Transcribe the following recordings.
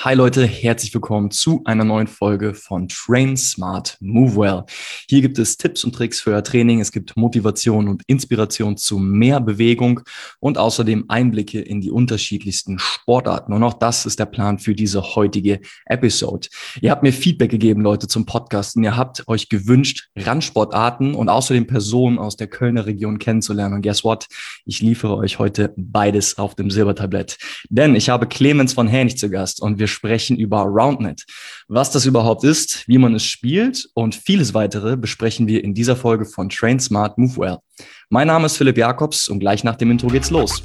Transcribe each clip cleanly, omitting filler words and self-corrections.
Hi Leute, herzlich willkommen zu einer neuen Folge von Train Smart Move Well. Hier gibt es Tipps und Tricks für euer Training, es gibt Motivation und Inspiration zu mehr Bewegung und außerdem Einblicke in die unterschiedlichsten Sportarten. Und auch das ist der Plan für diese heutige Episode. Ihr habt mir Feedback gegeben, Leute, zum Podcast und ihr habt euch gewünscht, Randsportarten und außerdem Personen aus der Kölner Region kennenzulernen. Und guess what? Ich liefere euch heute beides auf dem Silbertablett. Denn ich habe Clemens von Hähnich zu Gast und wir sprechen über Roundnet. Was das überhaupt ist, wie man es spielt und vieles weitere besprechen wir in dieser Folge von Train Smart Move Well. Mein Name ist Philipp Jakobs und gleich nach dem Intro geht's los.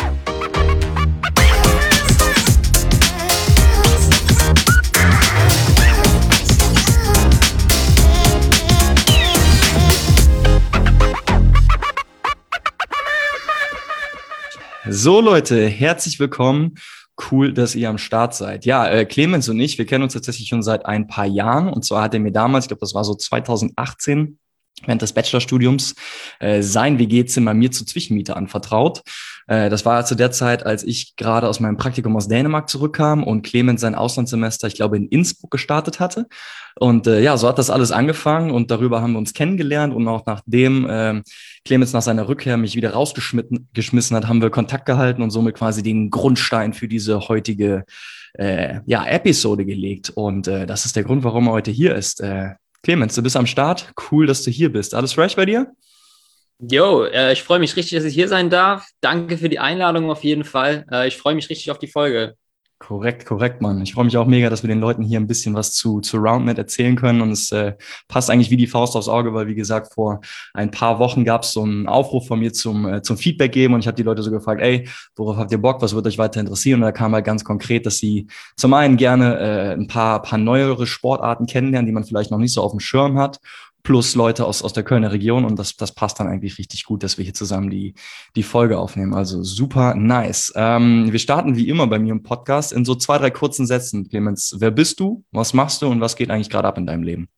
So Leute, herzlich willkommen. Cool, dass ihr am Start seid. Ja, Clemens und ich, wir kennen uns tatsächlich schon seit ein paar Jahren. Und zwar hat er mir damals, ich glaube, das war so 2018, während des Bachelorstudiums, sein WG-Zimmer mir zur Zwischenmiete anvertraut. Das war zu der Zeit, als ich gerade aus meinem Praktikum aus Dänemark zurückkam und Clemens sein Auslandssemester, ich glaube, in Innsbruck gestartet hatte. Und ja, so hat das alles angefangen und darüber haben wir uns kennengelernt. Und auch nachdem Clemens nach seiner Rückkehr mich wieder rausgeschmissen hat, haben wir Kontakt gehalten und somit quasi den Grundstein für diese heutige Episode gelegt. Und das ist der Grund, warum er heute hier ist. Clemens, du bist am Start. Cool, dass du hier bist. Alles fresh bei dir? Jo, ich freue mich richtig, dass ich hier sein darf. Danke für die Einladung auf jeden Fall. Ich freue mich richtig auf die Folge. Korrekt, Mann. Ich freue mich auch mega, dass wir den Leuten hier ein bisschen was zu Roundnet erzählen können. Und es passt eigentlich wie die Faust aufs Auge, weil, wie gesagt, vor ein paar Wochen gab es so einen Aufruf von mir zum Feedback geben. Und ich habe die Leute so gefragt, ey, worauf habt ihr Bock? Was wird euch weiter interessieren? Und da kam halt ganz konkret, dass sie zum einen gerne ein paar neuere Sportarten kennenlernen, die man vielleicht noch nicht so auf dem Schirm hat. Plus Leute aus der Kölner Region und das passt dann eigentlich richtig gut, dass wir hier zusammen die Folge aufnehmen. Also super nice. Wir starten wie immer bei mir im Podcast in so 2, 3 kurzen Sätzen. Clemens, wer bist du? Was machst du und was geht eigentlich gerade ab in deinem Leben?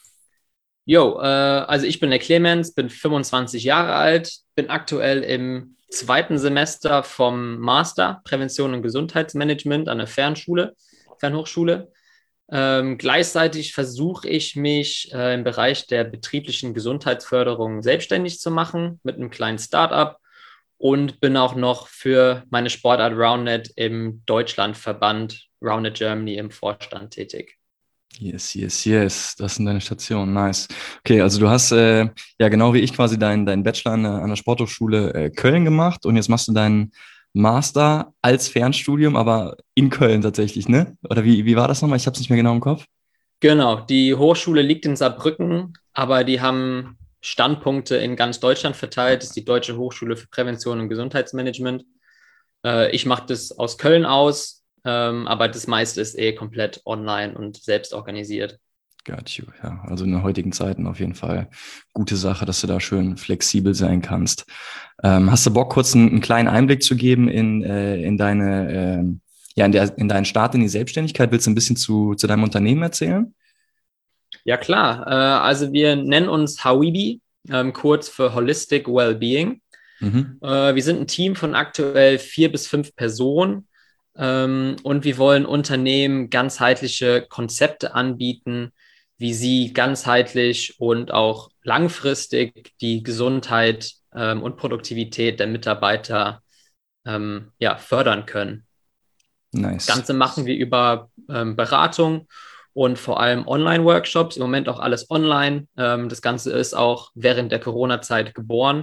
Jo, also ich bin der Clemens, bin 25 Jahre alt, bin aktuell im 2. Semester vom Master Prävention und Gesundheitsmanagement an der Fernhochschule. Gleichzeitig versuche ich mich im Bereich der betrieblichen Gesundheitsförderung selbstständig zu machen mit einem kleinen Startup und bin auch noch für meine Sportart Roundnet im Deutschlandverband Roundnet Germany im Vorstand tätig. Yes. Das sind deine Stationen. Nice. Okay, also du hast ja genau wie ich quasi deinen Bachelor an der Sporthochschule Köln gemacht und jetzt machst du deinen Master als Fernstudium, aber in Köln tatsächlich, ne? Oder wie war das nochmal? Ich habe es nicht mehr genau im Kopf. Genau, die Hochschule liegt in Saarbrücken, aber die haben Standpunkte in ganz Deutschland verteilt. Das ist die Deutsche Hochschule für Prävention und Gesundheitsmanagement. Ich mache das aus Köln aus, aber das meiste ist komplett online und selbst organisiert. Got you, ja. Also in den heutigen Zeiten auf jeden Fall gute Sache, dass du da schön flexibel sein kannst. Hast du Bock, kurz einen kleinen Einblick zu geben in deinen Start in die Selbstständigkeit? Willst du ein bisschen zu deinem Unternehmen erzählen? Ja, klar. Also wir nennen uns Hawibi, kurz für Holistic Wellbeing. Wir sind ein Team von aktuell 4 bis 5 Personen und wir wollen Unternehmen ganzheitliche Konzepte anbieten, wie sie ganzheitlich und auch langfristig die Gesundheit und Produktivität der Mitarbeiter fördern können. Nice. Das Ganze machen wir über Beratung und vor allem Online-Workshops. Im Moment auch alles online. Das Ganze ist auch während der Corona-Zeit geboren.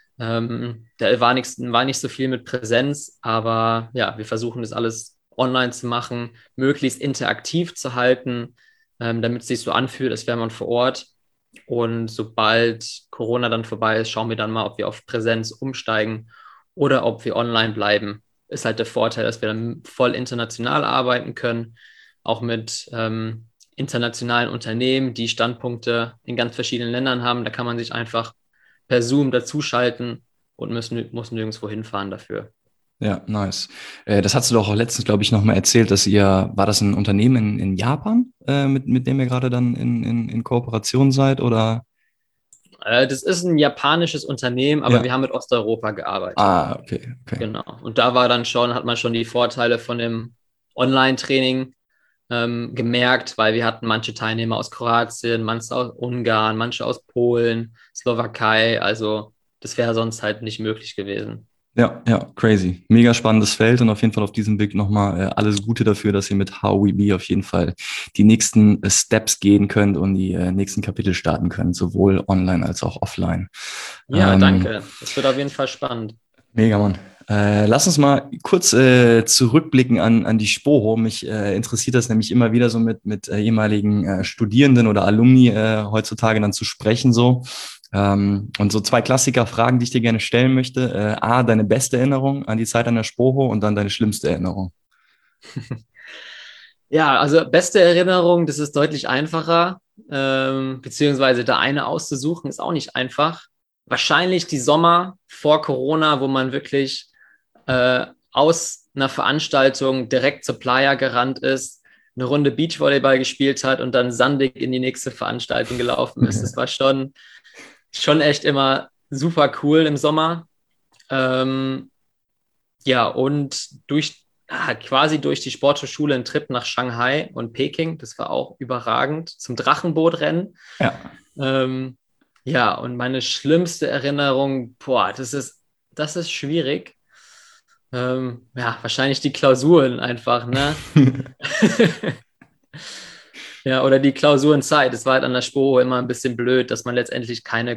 Da war nicht so viel mit Präsenz, aber ja, wir versuchen das alles online zu machen, möglichst interaktiv zu halten, damit es sich so anfühlt, als wäre man vor Ort. Und sobald Corona dann vorbei ist, schauen wir dann mal, ob wir auf Präsenz umsteigen oder ob wir online bleiben. Ist halt der Vorteil, dass wir dann voll international arbeiten können, auch mit internationalen Unternehmen, die Standpunkte in ganz verschiedenen Ländern haben. Da kann man sich einfach per Zoom dazuschalten und muss nirgendwo hinfahren dafür. Ja, nice. Das hast du doch auch letztens, glaube ich, noch mal erzählt, war das ein Unternehmen in Japan, mit dem ihr gerade dann in Kooperation seid, oder? Das ist ein japanisches Unternehmen, aber Ja. wir haben mit Osteuropa gearbeitet. Ah, okay. Genau. Und da hat man schon die Vorteile von dem Online-Training, gemerkt, weil wir hatten manche Teilnehmer aus Kroatien, manche aus Ungarn, manche aus Polen, Slowakei. Also das wäre sonst halt nicht möglich gewesen. Ja, ja, crazy. Mega spannendes Feld und auf jeden Fall auf diesem Weg nochmal alles Gute dafür, dass ihr mit How We Be auf jeden Fall die nächsten Steps gehen könnt und die nächsten Kapitel starten könnt, sowohl online als auch offline. Ja, danke. Das wird auf jeden Fall spannend. Mega, Mann. Lass uns mal kurz zurückblicken an die Sporo. Mich interessiert das nämlich immer wieder so mit ehemaligen Studierenden oder Alumni heutzutage dann zu sprechen so. Und so zwei Klassiker-Fragen, die ich dir gerne stellen möchte. A, deine beste Erinnerung an die Zeit an der Sporo und dann deine schlimmste Erinnerung. Ja, also beste Erinnerung, das ist deutlich einfacher, beziehungsweise da eine auszusuchen, ist auch nicht einfach. Wahrscheinlich die Sommer vor Corona, wo man wirklich aus einer Veranstaltung direkt zur Playa gerannt ist, eine Runde Beachvolleyball gespielt hat und dann sandig in die nächste Veranstaltung gelaufen ist. Das war schon echt immer super cool im Sommer. Ähm, ja, und quasi durch die Sporthochschule einen Trip nach Shanghai und Peking. Das war auch überragend zum Drachenbootrennen. Ja. Ähm, ja, und meine schlimmste Erinnerung, boah, das ist schwierig. Ja, wahrscheinlich die Klausuren einfach, ne? Ja, oder die Klausurenzeit. Es war halt an der Sporo immer ein bisschen blöd, dass man letztendlich keine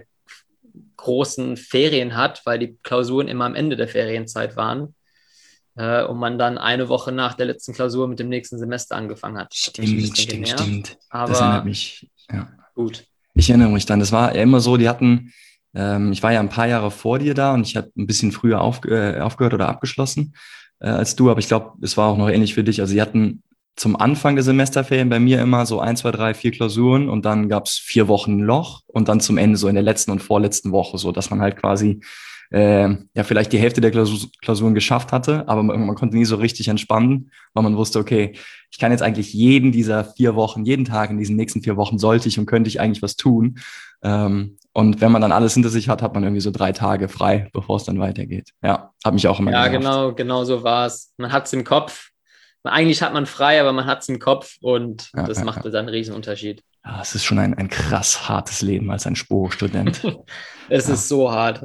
großen Ferien hat, weil die Klausuren immer am Ende der Ferienzeit waren. Und man dann eine Woche nach der letzten Klausur mit dem nächsten Semester angefangen hat. Das hat mich ein bisschen genervt. Stimmt. Das erinnert Aber mich. Ja. gut. Ich erinnere mich dann, das war ja immer so, die hatten, ich war ja ein paar Jahre vor dir da und ich hatte ein bisschen früher aufgehört oder abgeschlossen als du, aber ich glaube, es war auch noch ähnlich für dich. Also sie hatten zum Anfang der Semesterferien bei mir immer so 1, 2, 3, 4 Klausuren und dann gab es 4 Wochen Loch und dann zum Ende so in der letzten und vorletzten Woche, so dass man halt quasi ja vielleicht die Hälfte der Klausuren geschafft hatte, aber man konnte nie so richtig entspannen, weil man wusste, okay, ich kann jetzt eigentlich jeden dieser 4 Wochen, jeden Tag in diesen nächsten 4 Wochen sollte ich und könnte ich eigentlich was tun. Und wenn man dann alles hinter sich hat, hat man irgendwie so 3 Tage frei, bevor es dann weitergeht. Ja, hat mich auch immer Ja, genervt. genau so war es. Man hat es im Kopf. Eigentlich hat man frei, aber man hat es im Kopf und Ja, das ja, macht ja. dann einen Riesenunterschied. Ja, es ist schon ein krass hartes Leben als ein Sporo-Student. Es Ja. ist so hart.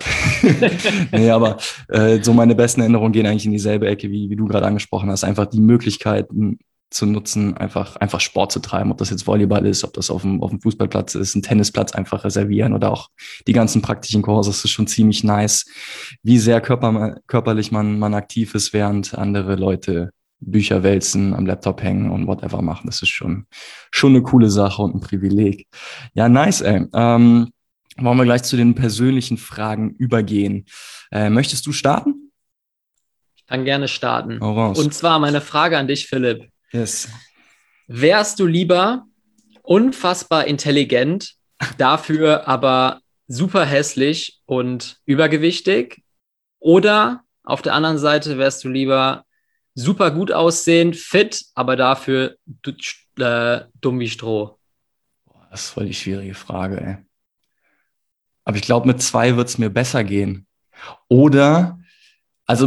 Nee, aber so meine besten Erinnerungen gehen eigentlich in dieselbe Ecke, wie du gerade angesprochen hast. Einfach die Möglichkeiten zu nutzen, einfach Sport zu treiben, ob das jetzt Volleyball ist, ob das auf dem Fußballplatz ist, ein Tennisplatz einfach reservieren oder auch die ganzen praktischen Kurse. Das ist schon ziemlich nice, wie sehr körperlich man aktiv ist, während andere Leute Bücher wälzen, am Laptop hängen und whatever machen. Das ist schon eine coole Sache und ein Privileg. Ja, nice, ey. Wollen wir gleich zu den persönlichen Fragen übergehen. Möchtest du starten? Ich kann gerne starten. Hau raus. Und zwar meine Frage an dich, Philipp. Yes. Wärst du lieber unfassbar intelligent, dafür aber super hässlich und übergewichtig? Oder auf der anderen Seite wärst du lieber super gut aussehend, fit, aber dafür dumm wie Stroh? Das ist voll die schwierige Frage, ey. Aber ich glaube, mit zwei wird es mir besser gehen. Oder, also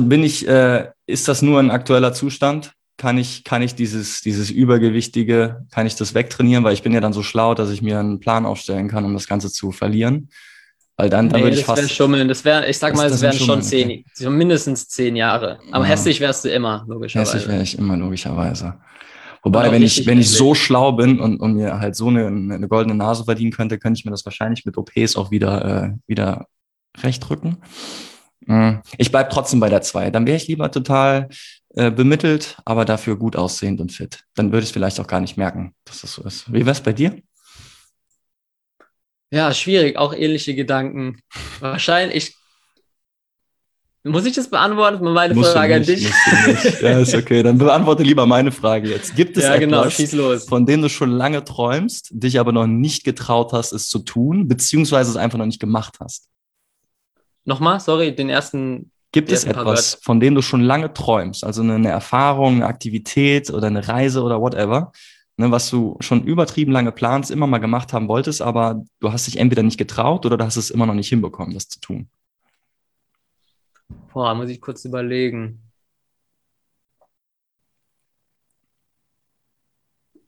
ist das nur ein aktueller Zustand? Kann ich dieses Übergewichtige, kann ich das wegtrainieren? Weil ich bin ja dann so schlau, dass ich mir einen Plan aufstellen kann, um das Ganze zu verlieren. Weil dann würde Nee, ich das wäre fast, Schummeln. Ich sag mal, es das wäre wären schon Schummeln, okay. so mindestens 10 Jahre. Aber Ja, hässlich wärst du immer, hässlich logischerweise. wäre ich immer, logischerweise. Und Wobei, auch richtig wenn ich so hässlich. schlau bin und mir halt so eine goldene Nase verdienen könnte ich mir das wahrscheinlich mit OPs auch wieder rechtrücken. Ich bleib trotzdem bei der 2. Dann wäre ich lieber total bemittelt, aber dafür gut aussehend und fit. Dann würde ich es vielleicht auch gar nicht merken, dass das so ist. Wie wär's bei dir? Ja, schwierig, auch ähnliche Gedanken. Wahrscheinlich, muss ich das beantworten? Meine Musst du Frage an nicht, dich. musst du nicht. Ja, ist okay. Dann beantworte lieber meine Frage jetzt. Gibt es Ja, genau, etwas, schieß los. von dem du schon lange träumst, dich aber noch nicht getraut hast, es zu tun, beziehungsweise es einfach noch nicht gemacht hast? Nochmal, sorry, Gibt die es ersten paar Wörter. etwas, von dem du schon lange träumst, also eine Erfahrung, eine Aktivität oder eine Reise oder whatever, ne, was du schon übertrieben lange planst, immer mal gemacht haben wolltest, aber du hast dich entweder nicht getraut oder du hast es immer noch nicht hinbekommen, das zu tun? Boah, muss ich kurz überlegen.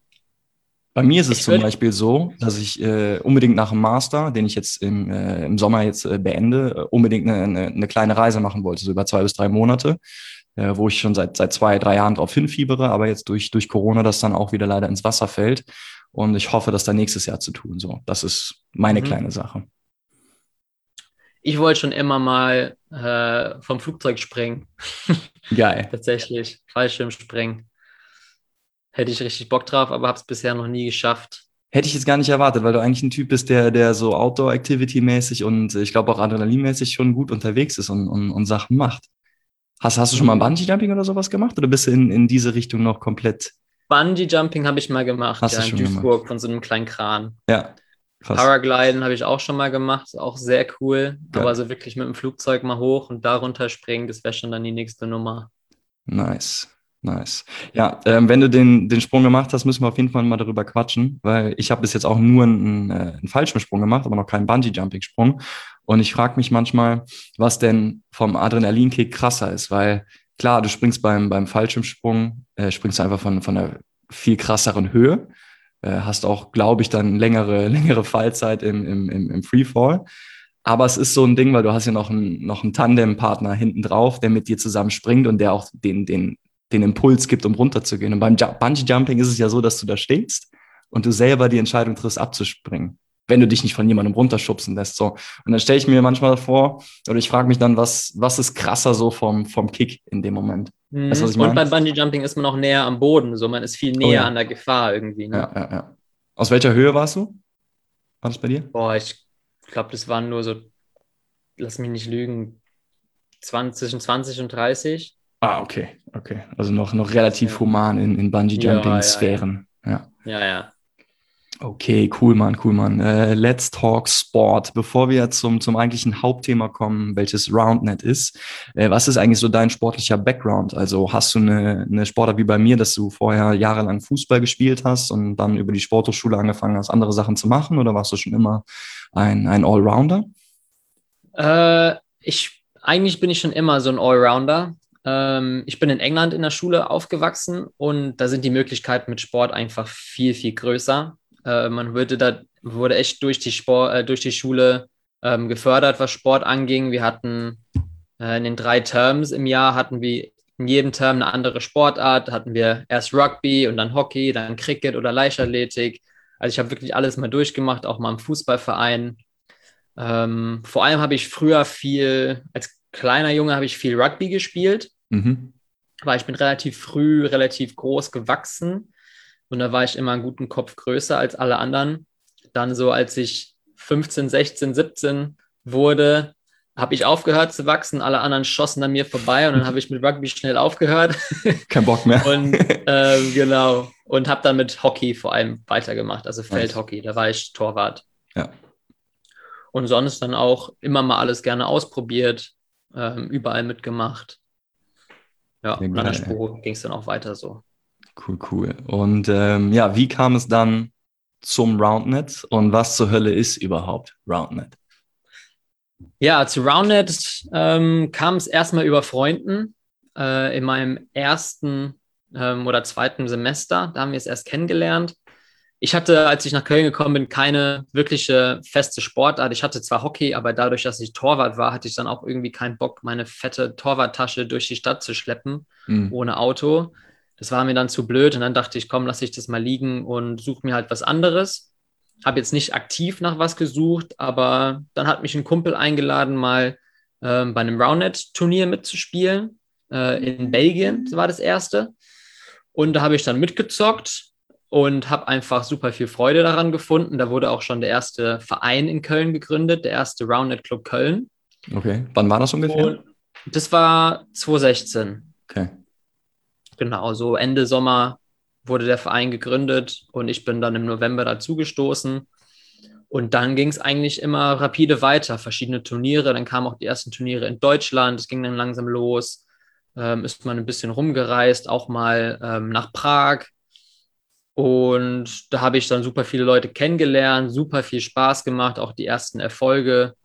Bei mir ist es Ich zum würde, Beispiel so, dass ich unbedingt nach dem Master, den ich jetzt im Sommer jetzt beende, unbedingt eine kleine Reise machen wollte, so über 2 bis 3 Monate, wo ich schon seit 2, 3 Jahren drauf hinfiebere, aber jetzt durch Corona das dann auch wieder leider ins Wasser fällt. Und ich hoffe, das dann nächstes Jahr zu tun. So, das ist meine mhm. kleine Sache. Ich wollte schon immer mal vom Flugzeug springen. Geil. Tatsächlich, Fallschirmspringen. Hätte ich richtig Bock drauf, aber habe es bisher noch nie geschafft. Hätte ich jetzt gar nicht erwartet, weil du eigentlich ein Typ bist, der so Outdoor-Activity-mäßig und ich glaube auch Adrenalinmäßig schon gut unterwegs ist und Sachen macht. Hast du schon mal Mhm. Bungee-Jumping oder sowas gemacht oder bist du in diese Richtung noch komplett, Bungee-Jumping habe ich mal gemacht, hast du ja, in schon gemacht? Duisburg von so einem kleinen Kran. Ja, krass, Paragliden habe ich auch schon mal gemacht, ist auch sehr cool. Aber geil, so wirklich mit dem Flugzeug mal hoch und da runter springen, das wäre schon dann die nächste Nummer. nice, nice. Ja, wenn du den Sprung gemacht hast, müssen wir auf jeden Fall mal darüber quatschen, weil ich habe bis jetzt auch nur einen Fallschirmsprung gemacht, aber noch keinen Bungee-Jumping-Sprung. Und ich frage mich manchmal, was denn vom Adrenalinkick krasser ist, weil klar, du springst beim Fallschirmsprung, springst du einfach von einer viel krasseren Höhe, hast auch, glaube ich, dann längere Fallzeit im Freefall. Aber es ist so ein Ding, weil du hast ja noch einen Tandempartner hinten drauf, der mit dir zusammen springt und der auch den Impuls gibt, um runterzugehen. Und beim Bungee-Jumping ist es ja so, dass du da stehst und du selber die Entscheidung triffst, abzuspringen, wenn du dich nicht von jemandem runterschubsen lässt. So. Und dann stelle ich mir manchmal vor, oder ich frage mich dann, was ist krasser so vom Kick in dem Moment? Weißt du, was Mhm. ich Und meine? beim Bungee-Jumping ist man auch näher am Boden, so man ist viel Oh näher ja. an der Gefahr irgendwie, Ja, ne? ja, ja. Aus welcher Höhe warst du? War das bei dir? Boah, ich glaube, das waren nur so, lass mich nicht lügen, 20, zwischen 20 und 30. Ah, okay, okay. Also noch relativ Ja, human in ja, ja, ja. Bungee-Jumping-Sphären. Ja. Ja, ja. Okay, cool, Mann, cool, Mann. Let's talk Sport. Bevor wir zum eigentlichen Hauptthema kommen, welches RoundNet ist, was ist eigentlich so dein sportlicher Background? Also hast du eine Sportart wie bei mir, dass du vorher jahrelang Fußball gespielt hast und dann über die Sporthochschule angefangen hast, andere Sachen zu machen, oder warst du schon immer ein Allrounder? Eigentlich bin ich schon immer so ein Allrounder. Ich bin in England in der Schule aufgewachsen und da sind die Möglichkeiten mit Sport einfach viel, viel größer. Wurde echt durch die Schule gefördert, was Sport anging. Wir hatten in den 3 Terms im Jahr hatten wir in jedem Term eine andere Sportart. Da hatten wir erst Rugby und dann Hockey, dann Cricket oder Leichtathletik. Also ich habe wirklich alles mal durchgemacht, auch mal im Fußballverein. Vor allem habe ich früher als kleiner Junge habe ich viel Rugby gespielt, Mhm. weil ich bin relativ früh, relativ groß gewachsen und da war ich immer einen guten Kopf größer als alle anderen. Dann so, als ich 15, 16, 17 wurde, habe ich aufgehört zu wachsen, alle anderen schossen an mir vorbei und dann habe ich mit Rugby schnell aufgehört Kein Bock mehr. und genau und habe dann mit Hockey vor allem weitergemacht, also Nice. Feldhockey, da war ich Torwart. Ja, Und sonst dann auch immer mal alles gerne ausprobiert, überall mitgemacht. Ja, ja, und an der geil. Spur ging es dann auch weiter so. Cool, cool. Und ja, wie kam es dann zum RoundNet und was zur Hölle ist überhaupt RoundNet? Ja, zu Roundnet kam es erstmal über Freunden in meinem ersten oder zweiten Semester. Da haben wir es erst kennengelernt. Ich hatte, als ich nach Köln gekommen bin, keine wirkliche feste Sportart. Ich hatte zwar Hockey, aber dadurch, dass ich Torwart war, hatte ich dann auch irgendwie keinen Bock, meine fette Torwarttasche durch die Stadt zu schleppen, Mhm. ohne Auto. Das war mir dann zu blöd und dann dachte ich, komm, lass ich das mal liegen und suche mir halt was anderes. Habe jetzt nicht aktiv nach was gesucht, aber dann hat mich ein Kumpel eingeladen, mal bei einem Roundnet-Turnier mitzuspielen. In Belgien, das war das erste. Und da habe ich dann mitgezockt und habe einfach super viel Freude daran gefunden. Da wurde auch schon der erste Verein in Köln gegründet, der erste Roundnet Club Köln. Okay. Wann war das ungefähr? Und das war 2016. Okay. Genau, so Ende Sommer wurde der Verein gegründet und ich bin dann im November dazugestoßen. Und dann ging es eigentlich immer rapide weiter, verschiedene Turniere. Dann kamen auch die ersten Turniere in Deutschland. Es ging dann langsam los. Ist man ein bisschen rumgereist, auch mal nach Prag. Und da habe ich dann super viele Leute kennengelernt, super viel Spaß gemacht, auch die ersten Erfolge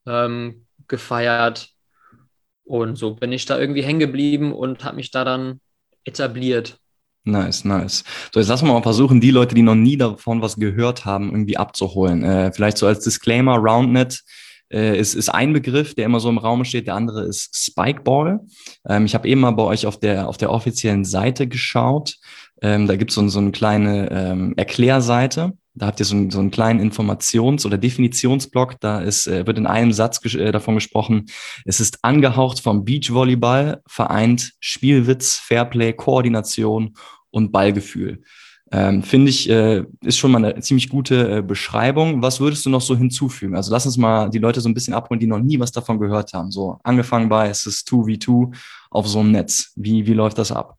gefeiert. Und so bin ich da irgendwie hängen geblieben und habe mich da dann etabliert. Nice, nice. So, jetzt lassen wir mal versuchen, die Leute, die noch nie davon was gehört haben, irgendwie abzuholen. Vielleicht so als Disclaimer, RoundNet ist ein Begriff, der immer so im Raum steht. Der andere ist Spikeball. Ich habe eben mal bei euch auf der offiziellen Seite geschaut. Da gibt es so eine kleine Erklärseite. Da habt ihr so einen kleinen Informations- oder Definitionsblock. Da wird in einem Satz davon gesprochen, es ist angehaucht vom Beachvolleyball, vereint Spielwitz, Fairplay, Koordination und Ballgefühl. Finde ich, ist schon mal eine ziemlich gute Beschreibung. Was würdest du noch so hinzufügen? Also lass uns mal die Leute so ein bisschen abholen, die noch nie was davon gehört haben. So angefangen bei, es ist 2v2 auf so einem Netz. Wie läuft das ab?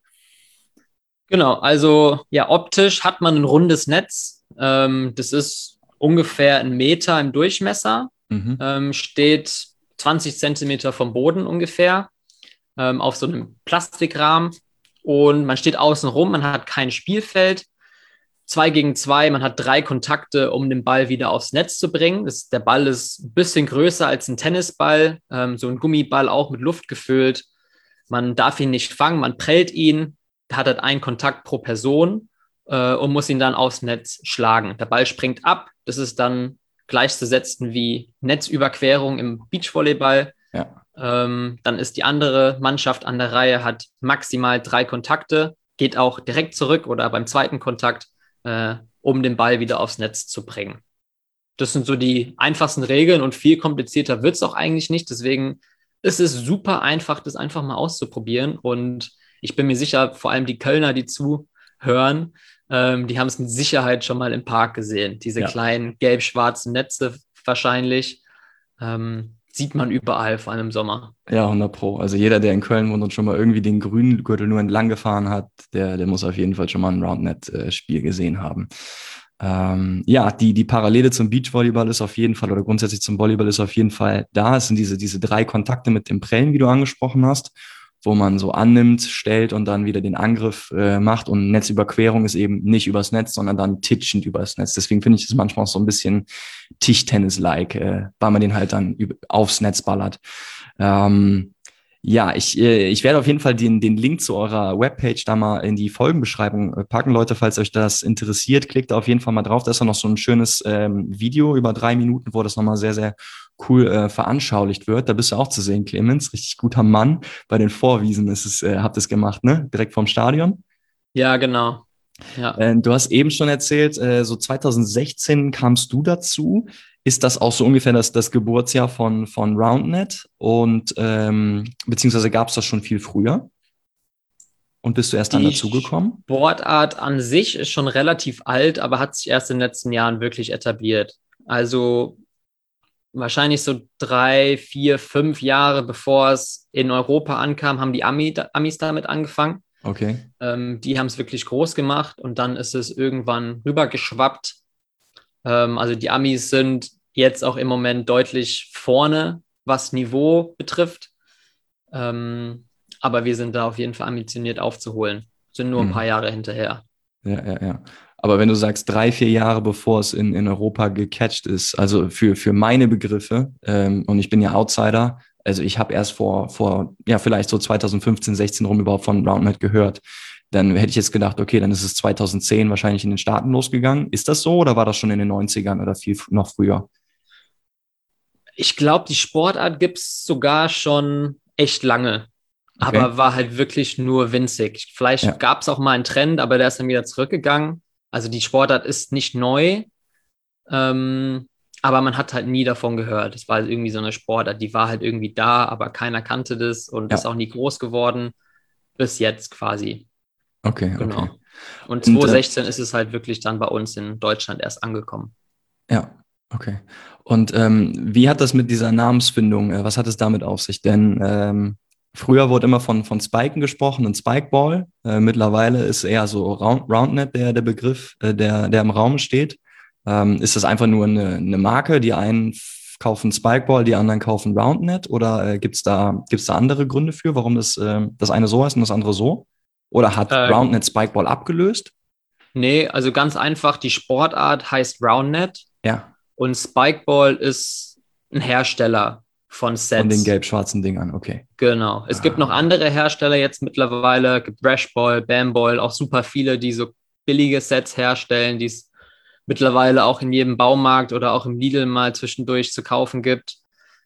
Genau, also ja, optisch hat man ein rundes Netz. Das ist ungefähr 1 Meter im Durchmesser, Mhm. steht 20 Zentimeter vom Boden ungefähr, auf so einem Plastikrahmen. Und man steht außen rum, man hat kein Spielfeld. 2 gegen 2, man hat 3 Kontakte, um den Ball wieder aufs Netz zu bringen. Der Ball ist ein bisschen größer als ein Tennisball, so ein Gummiball auch mit Luft gefüllt. Man darf ihn nicht fangen, man prellt ihn, hat halt einen Kontakt pro Person und muss ihn dann aufs Netz schlagen. Der Ball springt ab, das ist dann gleichzusetzen wie Netzüberquerung im Beachvolleyball. Ja. Dann ist die andere Mannschaft an der Reihe, hat maximal 3 Kontakte, geht auch direkt zurück oder beim zweiten Kontakt, um den Ball wieder aufs Netz zu bringen. Das sind so die einfachsten Regeln und viel komplizierter wird es auch eigentlich nicht. Deswegen ist es super einfach, das einfach mal auszuprobieren. Und ich bin mir sicher, vor allem die Kölner, die zuhören, die haben es mit Sicherheit schon mal im Park gesehen. Diese Ja. kleinen gelb-schwarzen Netze wahrscheinlich. Sieht man überall, vor allem im Sommer. Ja, 100 Pro. Also jeder, der in Köln wohnt und schon mal irgendwie den grünen Gürtel nur entlang gefahren hat, der muss auf jeden Fall schon mal ein Roundnet-Spiel gesehen haben. Ja, die Parallele zum Beachvolleyball ist auf jeden Fall, oder grundsätzlich zum Volleyball ist auf jeden Fall da. Es sind diese 3 Kontakte mit dem Prellen, wie du angesprochen hast, wo man so annimmt, stellt und dann wieder den Angriff macht. Und Netzüberquerung ist eben nicht übers Netz, sondern dann titschend übers Netz. Deswegen finde ich es manchmal auch so ein bisschen Tischtennis-like, weil man den halt dann aufs Netz ballert. Ähm, ja, ich werde auf jeden Fall den Link zu eurer Webpage da mal in die Folgenbeschreibung packen. Leute, falls euch das interessiert, klickt da auf jeden Fall mal drauf. Da ist ja noch so ein schönes Video über 3 Minuten, wo das nochmal sehr, sehr cool veranschaulicht wird. Da bist du auch zu sehen, Clemens. Richtig guter Mann. Bei den Vorwiesen habt ihr es gemacht, ne? Direkt vorm Stadion. Ja, genau. Ja. Du hast eben schon erzählt, so 2016 kamst du dazu. Ist das auch so ungefähr das Geburtsjahr von RoundNet? Und beziehungsweise gab es das schon viel früher? Und bist du erst dann Die dazugekommen? Sportart an sich ist schon relativ alt, aber hat sich erst in den letzten Jahren wirklich etabliert. Also wahrscheinlich so 3, 4, 5 Jahre bevor es in Europa ankam, haben die Amis damit angefangen. Okay. Die haben es wirklich groß gemacht und dann ist es irgendwann rübergeschwappt. Also die Amis sind jetzt auch im Moment deutlich vorne, was Niveau betrifft. Aber wir sind da auf jeden Fall ambitioniert aufzuholen. Sind nur ein paar Mhm. Jahre hinterher. Ja, ja, ja. Aber wenn du sagst, 3, 4 Jahre bevor es in Europa gecatcht ist, also für meine Begriffe, und ich bin ja Outsider, also ich habe erst ja, vielleicht so 2015, 16 rum überhaupt von RoundNet gehört. Dann hätte ich jetzt gedacht, okay, dann ist es 2010 wahrscheinlich in den Staaten losgegangen. Ist das so oder war das schon in den 90ern oder viel noch früher? Ich glaube, die Sportart gibt es sogar schon echt lange, Okay. aber war halt wirklich nur winzig. Vielleicht Ja, gab es auch mal einen Trend, aber der ist dann wieder zurückgegangen. Also die Sportart ist nicht neu, ähm, aber man hat halt nie davon gehört. Es war halt irgendwie so eine Sportart, die war halt irgendwie da, aber keiner kannte das und ist ja, auch nie groß geworden, bis jetzt quasi. okay, okay. Genau. Und Und 2016 ist es halt wirklich dann bei uns in Deutschland erst angekommen. ja, okay. Und wie hat das mit dieser Namensfindung, was hat es damit auf sich? Denn früher wurde immer von Spiken gesprochen und Spikeball. Mittlerweile ist eher so Roundnet der Begriff, der im Raum steht. Ist das einfach nur eine Marke? Die einen kaufen Spikeball, die anderen kaufen Roundnet? Oder gibt's da andere Gründe für, warum das eine so heißt und das andere so? Oder hat Äh, Roundnet Spikeball abgelöst? Nee, also ganz einfach, die Sportart heißt Roundnet Ja, und Spikeball ist ein Hersteller von Von den Sets. gelb-schwarzen Dingern, okay. Genau. Es gibt noch andere Hersteller jetzt mittlerweile, gibt Brashball, Bamball, auch super viele, die so billige Sets herstellen, die es mittlerweile auch in jedem Baumarkt oder auch im Lidl mal zwischendurch zu kaufen gibt.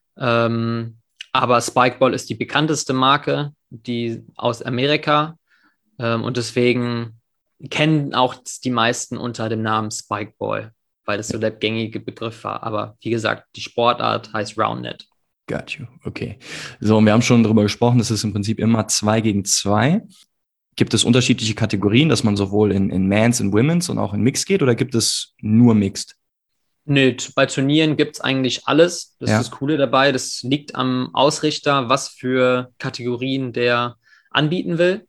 Aber Spikeball ist die bekannteste Marke, die aus Amerika. Und deswegen kennen auch die meisten unter dem Namen Spikeball, weil das so der gängige Begriff war. Aber wie gesagt, die Sportart heißt Roundnet. Got you, okay. So, und wir haben schon darüber gesprochen, es ist im Prinzip immer 2 gegen 2. Gibt es unterschiedliche Kategorien, dass man sowohl in Mans, in Women's und auch in Mixed geht, oder gibt es nur Mixed? Nö, bei Turnieren gibt es eigentlich alles. Das ist Ja, das Coole dabei. Das liegt am Ausrichter, was für Kategorien der anbieten will.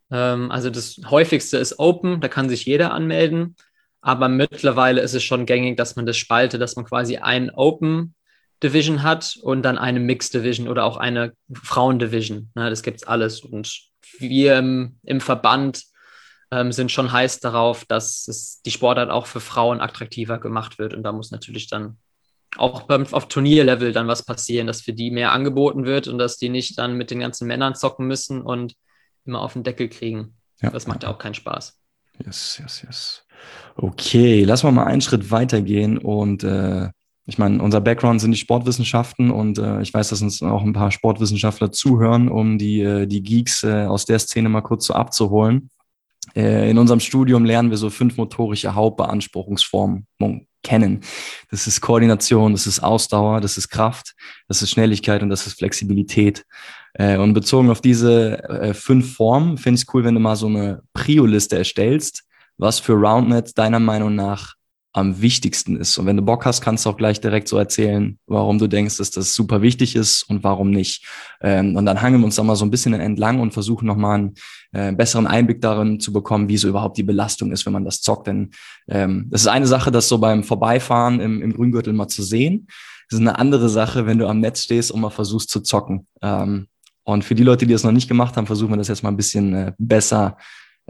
Also das häufigste ist Open, da kann sich jeder anmelden. Aber mittlerweile ist es schon gängig, dass man das spaltet, dass man quasi ein Open Division hat und dann eine Mixed Division oder auch eine Frauen Division. Ne, das gibt's alles. Und wir im Verband sind schon heiß darauf, dass die Sportart auch für Frauen attraktiver gemacht wird. Und da muss natürlich dann auch auf Turnierlevel dann was passieren, dass für die mehr angeboten wird und dass die nicht dann mit den ganzen Männern zocken müssen und immer auf den Deckel kriegen. ja, Das macht ja auch keinen Spaß. yes, yes, yes. Okay, lass mal einen Schritt weitergehen und ich meine, unser Background sind die Sportwissenschaften und ich weiß, dass uns auch ein paar Sportwissenschaftler zuhören, um die Geeks aus der Szene mal kurz so abzuholen. In unserem Studium lernen wir so 5 motorische Hauptbeanspruchungsformen kennen. Das ist Koordination, das ist Ausdauer, das ist Kraft, das ist Schnelligkeit und das ist Flexibilität. Und bezogen auf diese 5 Formen finde ich es cool, wenn du mal so eine Prio-Liste erstellst, was für Roundnet deiner Meinung nach am wichtigsten ist. Und wenn du Bock hast, kannst du auch gleich direkt so erzählen, warum du denkst, dass das super wichtig ist und warum nicht. Und dann hangeln wir uns da mal so ein bisschen entlang und versuchen nochmal einen besseren Einblick darin zu bekommen, wie so überhaupt die Belastung ist, wenn man das zockt. Denn das ist eine Sache, das so beim Vorbeifahren im Grüngürtel mal zu sehen. Das ist eine andere Sache, wenn du am Netz stehst und mal versuchst zu zocken. Und für die Leute, die das noch nicht gemacht haben, versuchen wir das jetzt mal ein bisschen besser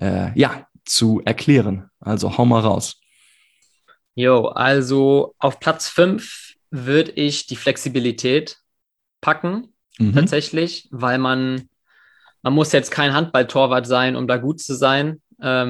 zu erklären. Also hau mal raus. Jo, also auf Platz 5 würde ich die Flexibilität packen, Mhm. tatsächlich, weil man muss jetzt kein Handballtorwart sein, um da gut zu sein.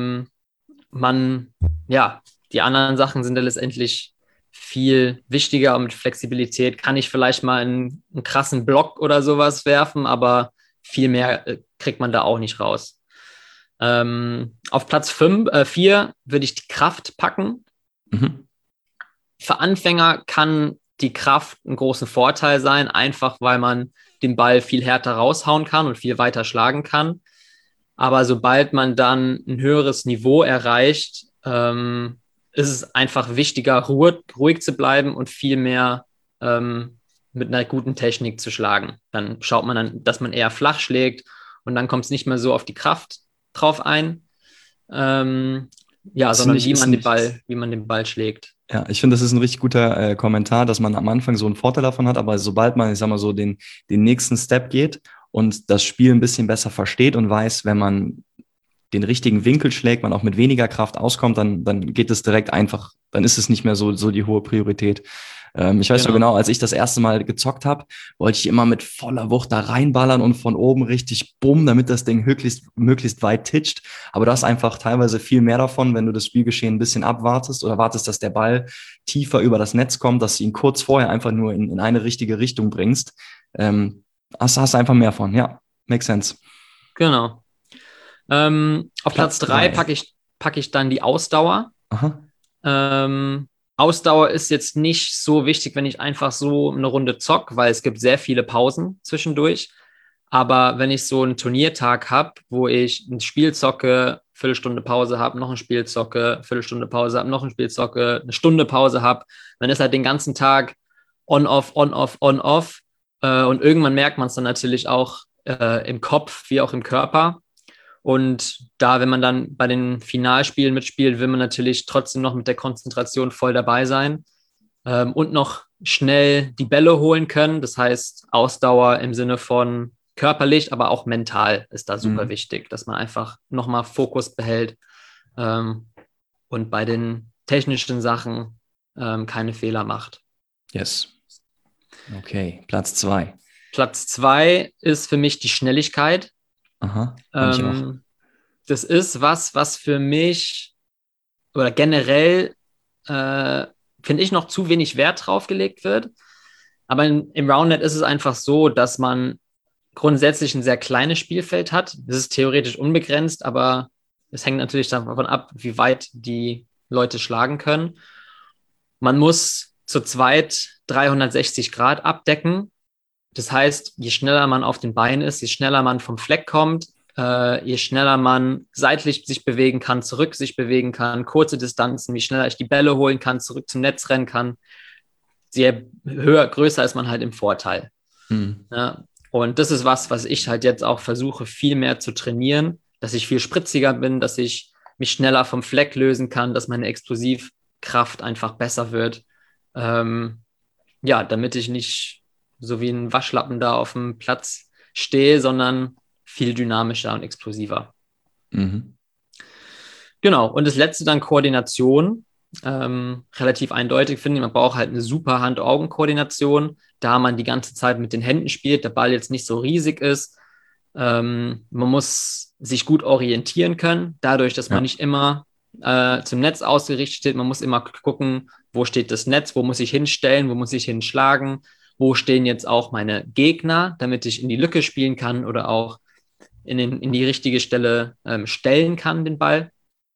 Ja, die anderen Sachen sind ja letztendlich viel wichtiger und mit Flexibilität kann ich vielleicht mal einen krassen Block oder sowas werfen, aber viel mehr kriegt man da auch nicht raus. Auf Platz 4 würde ich die Kraft packen. Mhm. Für Anfänger kann die Kraft ein großer Vorteil sein, einfach weil man den Ball viel härter raushauen kann und viel weiter schlagen kann. Aber sobald man dann ein höheres Niveau erreicht, ist es einfach wichtiger, ruhig zu bleiben und viel mehr mit einer guten Technik zu schlagen. Dann schaut man dann, dass man eher flach schlägt und dann kommt es nicht mehr so auf die Kraft drauf ein, ja, Ist sondern nicht, ist nicht, wie man den Ball schlägt. ja, ich finde, das ist ein richtig guter Kommentar, dass man am Anfang so einen Vorteil davon hat, aber sobald man, ich sag mal so, den nächsten Step geht und das Spiel ein bisschen besser versteht und weiß, wenn man den richtigen Winkel schlägt, man auch mit weniger Kraft auskommt, dann geht es direkt einfach, dann ist es nicht mehr so die hohe Priorität. Ich weiß noch Genau. genau, als ich das erste Mal gezockt habe, wollte ich immer mit voller Wucht da reinballern und von oben richtig bumm, damit das Ding möglichst weit titscht. Aber du hast einfach teilweise viel mehr davon, wenn du das Spielgeschehen ein bisschen abwartest oder wartest, dass der Ball tiefer über das Netz kommt, dass du ihn kurz vorher einfach nur in eine richtige Richtung bringst. Hast einfach mehr von, ja, makes sense. Genau. Auf Platz Platz 3 3. pack ich dann die Ausdauer. Aha. Ausdauer ist jetzt nicht so wichtig, wenn ich einfach so eine Runde zock, weil es gibt sehr viele Pausen zwischendurch. Aber wenn ich so einen Turniertag habe, wo ich ein Spiel zocke, Viertelstunde Pause habe, noch ein Spiel zocke, Viertelstunde Pause habe, noch ein Spiel zocke, eine Stunde Pause habe, dann ist halt den ganzen Tag on-off, on-off, on-off. Und irgendwann merkt man es dann natürlich auch im Kopf wie auch im Körper. Und da, wenn man dann bei den Finalspielen mitspielt, will man natürlich trotzdem noch mit der Konzentration voll dabei sein und noch schnell die Bälle holen können. Das heißt, Ausdauer im Sinne von körperlich, aber auch mental ist da super Mhm. wichtig, dass man einfach nochmal Fokus behält und bei den technischen Sachen keine Fehler macht. Yes. Okay, Platz 2. Platz 2 ist für mich die Schnelligkeit. Aha, habe ich auch. Das ist was für mich oder generell finde ich noch zu wenig Wert drauf gelegt wird. Aber im Roundnet ist es einfach so, dass man grundsätzlich ein sehr kleines Spielfeld hat. Es ist theoretisch unbegrenzt, aber es hängt natürlich davon ab, wie weit die Leute schlagen können. Man muss zu zweit 360 Grad abdecken. Das heißt, je schneller man auf den Beinen ist, je schneller man vom Fleck kommt, je schneller man seitlich sich bewegen kann, zurück sich bewegen kann, kurze Distanzen, wie schneller ich die Bälle holen kann, zurück zum Netz rennen kann, je größer ist man halt im Vorteil. Mhm. Ja? Und das ist was ich halt jetzt auch versuche, viel mehr zu trainieren, dass ich viel spritziger bin, dass ich mich schneller vom Fleck lösen kann, dass meine Explosivkraft einfach besser wird. Ja, damit ich nicht so wie ein Waschlappen da auf dem Platz stehe, sondern viel dynamischer und explosiver. Mhm. Genau, und das letzte dann Koordination. Relativ eindeutig finde ich, man braucht halt eine super Hand-Augen-Koordination, da man die ganze Zeit mit den Händen spielt, der Ball jetzt nicht so riesig ist. Man muss sich gut orientieren können, dadurch, dass man Ja. nicht immer zum Netz ausgerichtet steht. Man muss immer gucken, wo steht das Netz, wo muss ich hinstellen, wo muss ich hinschlagen, wo stehen jetzt auch meine Gegner, damit ich in die Lücke spielen kann oder auch in die richtige Stelle stellen kann, den Ball.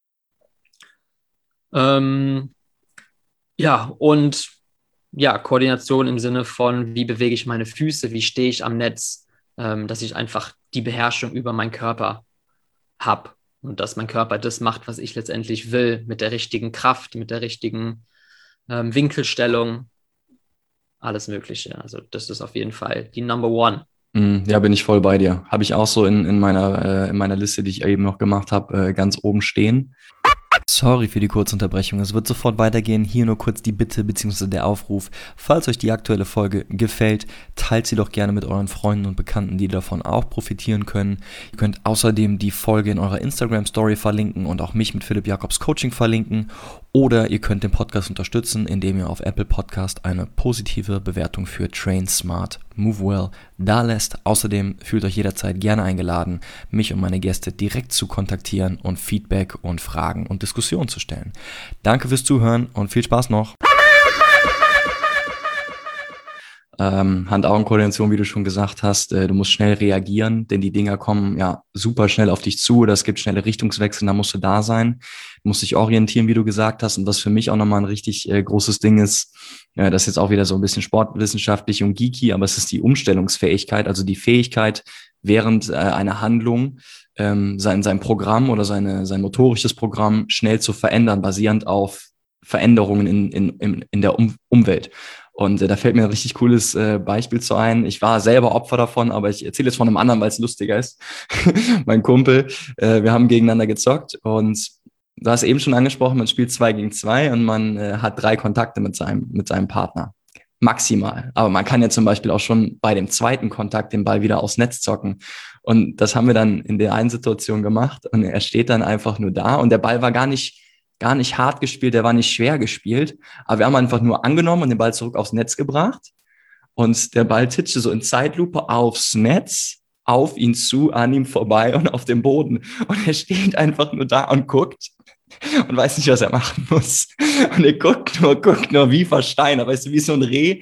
Ähm, ja, und ja, Koordination im Sinne von, wie bewege ich meine Füße, wie stehe ich am Netz, dass ich einfach die Beherrschung über meinen Körper habe und dass mein Körper das macht, was ich letztendlich will, mit der richtigen Kraft, mit der richtigen Winkelstellung, alles Mögliche. Also das ist auf jeden Fall die Number One. Ja, bin ich voll bei dir. Habe ich auch so in meiner Liste, die ich eben noch gemacht habe, ganz oben stehen. Sorry für die Kurzunterbrechung. Es wird sofort weitergehen. Hier nur kurz die Bitte bzw. der Aufruf. Falls euch die aktuelle Folge gefällt, teilt sie doch gerne mit euren Freunden und Bekannten, die davon auch profitieren können. Ihr könnt außerdem die Folge in eurer Instagram-Story verlinken und auch mich mit Philipp Jacobs Coaching verlinken. Oder ihr könnt den Podcast unterstützen, indem ihr auf Apple Podcast eine positive Bewertung für Train Smart Move Well da lässt. Außerdem fühlt euch jederzeit gerne eingeladen, mich und meine Gäste direkt zu kontaktieren und Feedback und Fragen und Diskussionen zu stellen. Danke fürs Zuhören und viel Spaß noch. Hand-Augen-Koordination, wie du schon gesagt hast, du musst schnell reagieren, denn die Dinger kommen ja super schnell auf dich zu oder es gibt schnelle Richtungswechsel, da musst du da sein, du musst dich orientieren, wie du gesagt hast, und was für mich auch nochmal ein richtig großes Ding ist, das ist jetzt auch wieder so ein bisschen sportwissenschaftlich und geeky, aber es ist die Umstellungsfähigkeit, also die Fähigkeit, während einer Handlung sein Programm oder sein motorisches Programm schnell zu verändern, basierend auf Veränderungen in der Umwelt. Und da fällt mir ein richtig cooles Beispiel zu ein. Ich war selber Opfer davon, aber ich erzähle jetzt von einem anderen, weil es lustiger ist. Mein Kumpel, wir haben gegeneinander gezockt und du hast eben schon angesprochen, man spielt 2 gegen 2 und man hat 3 Kontakte mit seinem Partner. Maximal. Aber man kann ja zum Beispiel auch schon bei dem zweiten Kontakt den Ball wieder aufs Netz zocken. Und das haben wir dann in der einen Situation gemacht und er steht dann einfach nur da und der Ball war gar nicht hart gespielt, der war nicht schwer gespielt, aber wir haben einfach nur angenommen und den Ball zurück aufs Netz gebracht und der Ball titschte so in Zeitlupe aufs Netz, auf ihn zu, an ihm vorbei und auf dem Boden und er steht einfach nur da und guckt und weiß nicht, was er machen muss. Und er guckt nur wie versteinert, weißt du, wie so ein Reh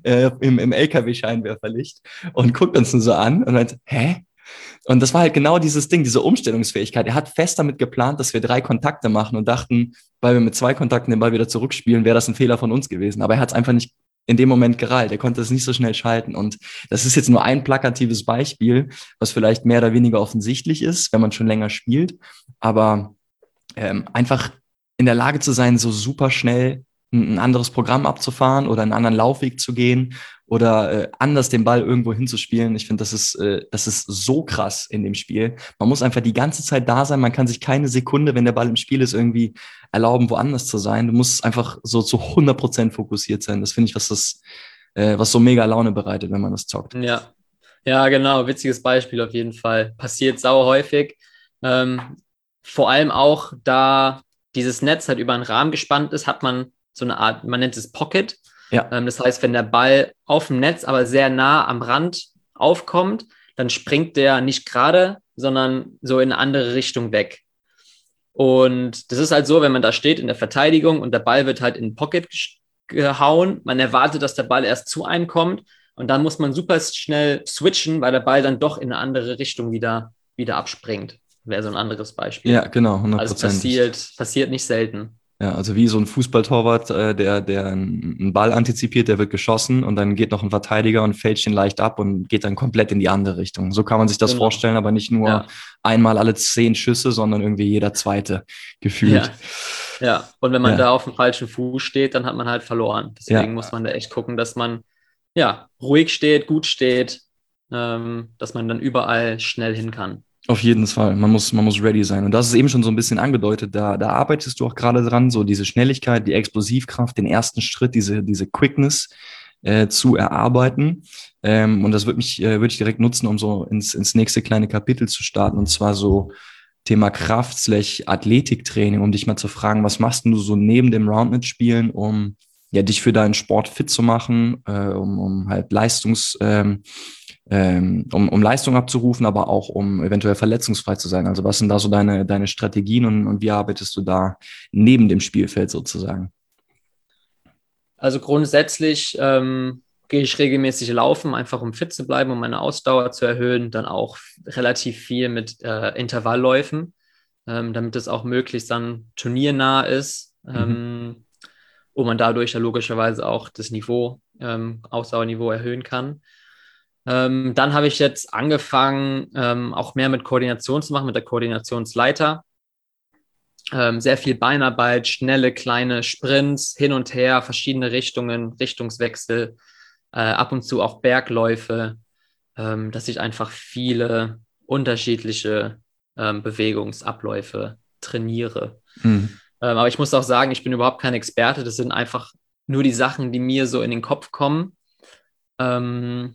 im LKW-Scheinwerferlicht und guckt uns nur so an und meint, hä? Und das war halt genau dieses Ding, diese Umstellungsfähigkeit. Er hat fest damit geplant, dass wir 3 Kontakte machen und dachten, weil wir mit 2 Kontakten den Ball wieder zurückspielen, wäre das ein Fehler von uns gewesen. Aber er hat es einfach nicht in dem Moment gereilt. Er konnte es nicht so schnell schalten. Und das ist jetzt nur ein plakatives Beispiel, was vielleicht mehr oder weniger offensichtlich ist, wenn man schon länger spielt. Aber einfach in der Lage zu sein, so super schnell ein anderes Programm abzufahren oder einen anderen Laufweg zu gehen oder anders den Ball irgendwo hinzuspielen. Ich finde, das ist so krass in dem Spiel. Man muss einfach die ganze Zeit da sein. Man kann sich keine Sekunde, wenn der Ball im Spiel ist, irgendwie erlauben, woanders zu sein. Du musst einfach so zu 100% fokussiert sein. Das finde ich, was so mega Laune bereitet, wenn man das zockt. Ja, ja, genau. Witziges Beispiel auf jeden Fall. Passiert sau häufig. Vor allem auch, da dieses Netz halt über einen Rahmen gespannt ist, hat man so eine Art, man nennt es Pocket. Ja, Das heißt, wenn der Ball auf dem Netz, aber sehr nah am Rand aufkommt, dann springt der nicht gerade, sondern so in eine andere Richtung weg. Und das ist halt so, wenn man da steht in der Verteidigung und der Ball wird halt in den Pocket gehauen, man erwartet, dass der Ball erst zu einem kommt und dann muss man super schnell switchen, weil der Ball dann doch in eine andere Richtung wieder abspringt. Wäre so ein anderes ja, Beispiel. genau, Also 100%. passiert nicht selten. Ja, also wie so ein Fußballtorwart, der einen Ball antizipiert, der wird geschossen und dann geht noch ein Verteidiger und fälscht ihn leicht ab und geht dann komplett in die andere Richtung. So kann man sich das Genau. vorstellen, aber nicht nur Ja. einmal alle 10 Schüsse, sondern irgendwie jeder zweite gefühlt. Ja. Ja. Und wenn man Ja, da auf dem falschen Fuß steht, dann hat man halt verloren. Deswegen muss ja, man da echt gucken, dass man ja ruhig steht, gut steht, dass man dann überall schnell hin kann. auf jeden Fall. Man muss ready sein. Und das ist eben schon so ein bisschen angedeutet. Da arbeitest du auch gerade dran, so diese Schnelligkeit, die Explosivkraft, den ersten Schritt, diese Quickness zu erarbeiten. Und das würde ich direkt nutzen, um so ins nächste kleine Kapitel zu starten. Und zwar so Thema Kraft/Athletiktraining, um dich mal zu fragen, was machst denn du so neben dem Roundnet-Spielen, um ja, dich für deinen Sport fit zu machen, um halt um Leistung abzurufen, aber auch um eventuell verletzungsfrei zu sein. Also was sind da so deine Strategien und wie arbeitest du da neben dem Spielfeld sozusagen? Also grundsätzlich gehe ich regelmäßig laufen, einfach um fit zu bleiben, um meine Ausdauer zu erhöhen. Dann auch relativ viel mit Intervallläufen, damit es auch möglichst dann turniernah ist, Mhm. wo man dadurch ja logischerweise auch das Niveau, Ausdauerniveau erhöhen kann. Dann habe ich jetzt angefangen, auch mehr mit Koordination zu machen, mit der Koordinationsleiter. Sehr viel Beinarbeit, schnelle kleine Sprints, hin und her, verschiedene Richtungen, Richtungswechsel, ab und zu auch Bergläufe, dass ich einfach viele unterschiedliche Bewegungsabläufe trainiere. Mhm. Aber ich muss auch sagen, ich bin überhaupt kein Experte. Das sind einfach nur die Sachen, die mir so in den Kopf kommen. Ähm,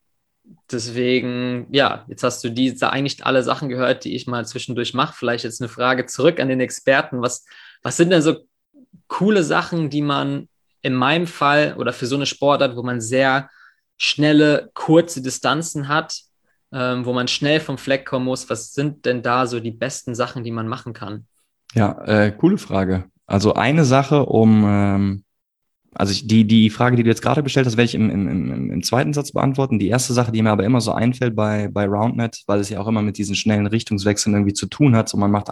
Deswegen, ja, jetzt hast du eigentlich alle Sachen gehört, die ich mal zwischendurch mache. Vielleicht jetzt eine Frage zurück an den Experten. Was sind denn so coole Sachen, die man in meinem Fall oder für so eine Sportart, wo man sehr schnelle, kurze Distanzen hat, wo man schnell vom Fleck kommen muss, was sind denn da so die besten Sachen, die man machen kann? Ja, coole Frage. Also eine Sache, also die Frage, die du jetzt gerade gestellt hast, werde ich im zweiten Satz beantworten. Die erste Sache, die mir aber immer so einfällt bei Roundnet, weil es ja auch immer mit diesen schnellen Richtungswechseln irgendwie zu tun hat. So man macht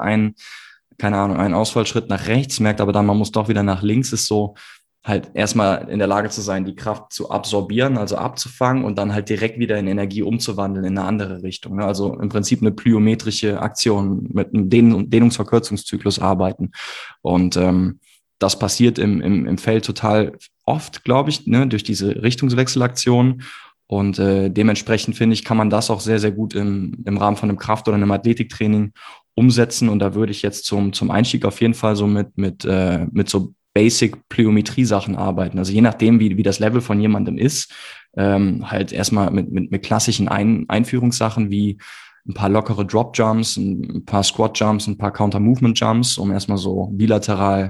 keine Ahnung, einen Ausfallschritt nach rechts, merkt aber dann, man muss doch wieder nach links, ist so halt erstmal in der Lage zu sein, die Kraft zu absorbieren, also abzufangen und dann halt direkt wieder in Energie umzuwandeln in eine andere Richtung. Ne? Also im Prinzip eine plyometrische Aktion mit einem Dehnungsverkürzungszyklus arbeiten. Und das passiert im Feld total oft, glaube ich, ne, durch diese Richtungswechselaktion. Und dementsprechend finde ich, kann man das auch sehr, sehr gut im Rahmen von einem Kraft- oder einem Athletiktraining umsetzen. Und da würde ich jetzt zum Einstieg auf jeden Fall so mit so Basic-Plyometrie-Sachen arbeiten. Also je nachdem, wie das Level von jemandem ist, halt erstmal mit klassischen Einführungssachen wie ein paar lockere Drop-Jumps, ein paar Squat-Jumps, ein paar Counter-Movement-Jumps, um erstmal so bilateral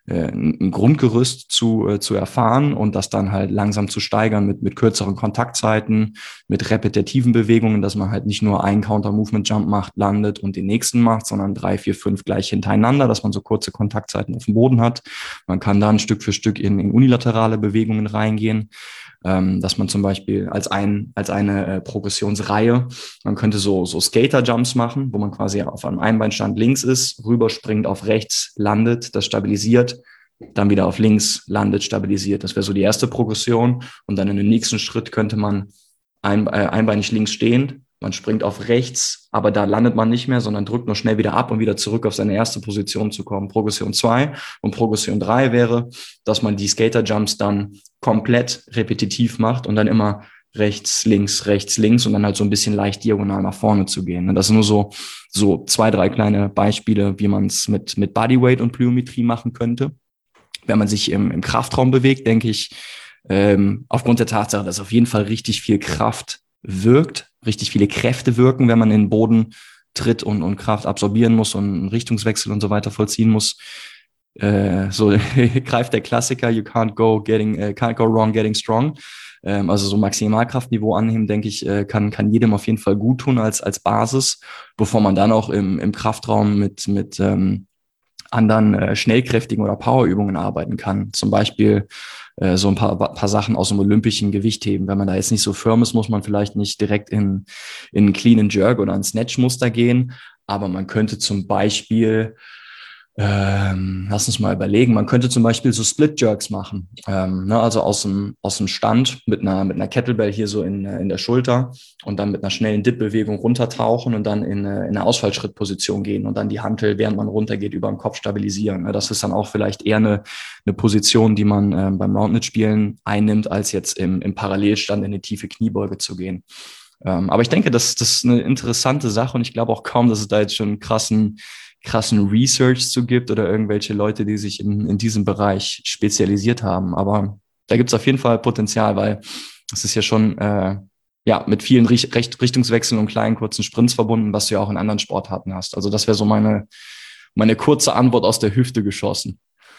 ein Grundgerüst zu erfahren und das dann halt langsam zu steigern mit kürzeren Kontaktzeiten, mit repetitiven Bewegungen, dass man halt nicht nur einen Counter-Movement-Jump macht, landet und den nächsten macht, sondern 3, 4, 5 gleich hintereinander, dass man so kurze Kontaktzeiten auf dem Boden hat. Man kann dann Stück für Stück in unilaterale Bewegungen reingehen, dass man zum Beispiel als eine Progressionsreihe, man könnte so Skater-Jumps machen, wo man quasi auf einem Einbeinstand links ist, rüberspringt auf rechts, landet, das stabilisiert, dann wieder auf links landet, stabilisiert. Das wäre so die erste Progression. Und dann in dem nächsten Schritt könnte man einbeinig links stehen, man springt auf rechts, aber da landet man nicht mehr, sondern drückt nur schnell wieder ab, um wieder zurück auf seine erste Position zu kommen. Progression 2 und Progression 3 wäre, dass man die Skater-Jumps dann komplett repetitiv macht und dann immer rechts, links und dann halt so ein bisschen leicht diagonal nach vorne zu gehen. Und das sind nur so 2, 3 kleine Beispiele, wie man es mit Bodyweight und Plyometrie machen könnte. Wenn man sich im Kraftraum bewegt, denke ich, aufgrund der Tatsache, dass auf jeden Fall richtig viel Kraft wirkt, richtig viele Kräfte wirken, wenn man in den Boden tritt und Kraft absorbieren muss und einen Richtungswechsel und so weiter vollziehen muss, so greift der Klassiker, can't go wrong getting strong. Also so Maximalkraftniveau annehmen, denke ich, kann jedem auf jeden Fall gut tun als Basis, bevor man dann auch im Kraftraum mit anderen schnellkräftigen oder Powerübungen arbeiten kann. Zum Beispiel so ein paar Sachen aus dem olympischen Gewichtheben. Wenn man da jetzt nicht so firm ist, muss man vielleicht nicht direkt in einen Clean and Jerk oder ein Snatch-Muster gehen. Aber man könnte zum Beispiel, lass uns mal überlegen, man könnte zum Beispiel so Split-Jerks machen. Ne, also aus dem Stand mit einer Kettlebell hier so in der Schulter und dann mit einer schnellen Dip-Bewegung runtertauchen und dann in eine Ausfallschrittposition gehen und dann die Hantel, während man runtergeht, über den Kopf stabilisieren. Ne, das ist dann auch vielleicht eher eine Position, die man beim Roundnet-Spielen einnimmt, als jetzt im Parallelstand in eine tiefe Kniebeuge zu gehen. Aber ich denke, das ist eine interessante Sache und ich glaube auch kaum, dass es da jetzt schon einen krassen Research zu gibt oder irgendwelche Leute, die sich in diesem Bereich spezialisiert haben. Aber da gibt es auf jeden Fall Potenzial, weil es ist ja schon ja, mit vielen Richtungswechseln und kleinen kurzen Sprints verbunden, was du ja auch in anderen Sportarten hast. Also das wäre so meine kurze Antwort aus der Hüfte geschossen.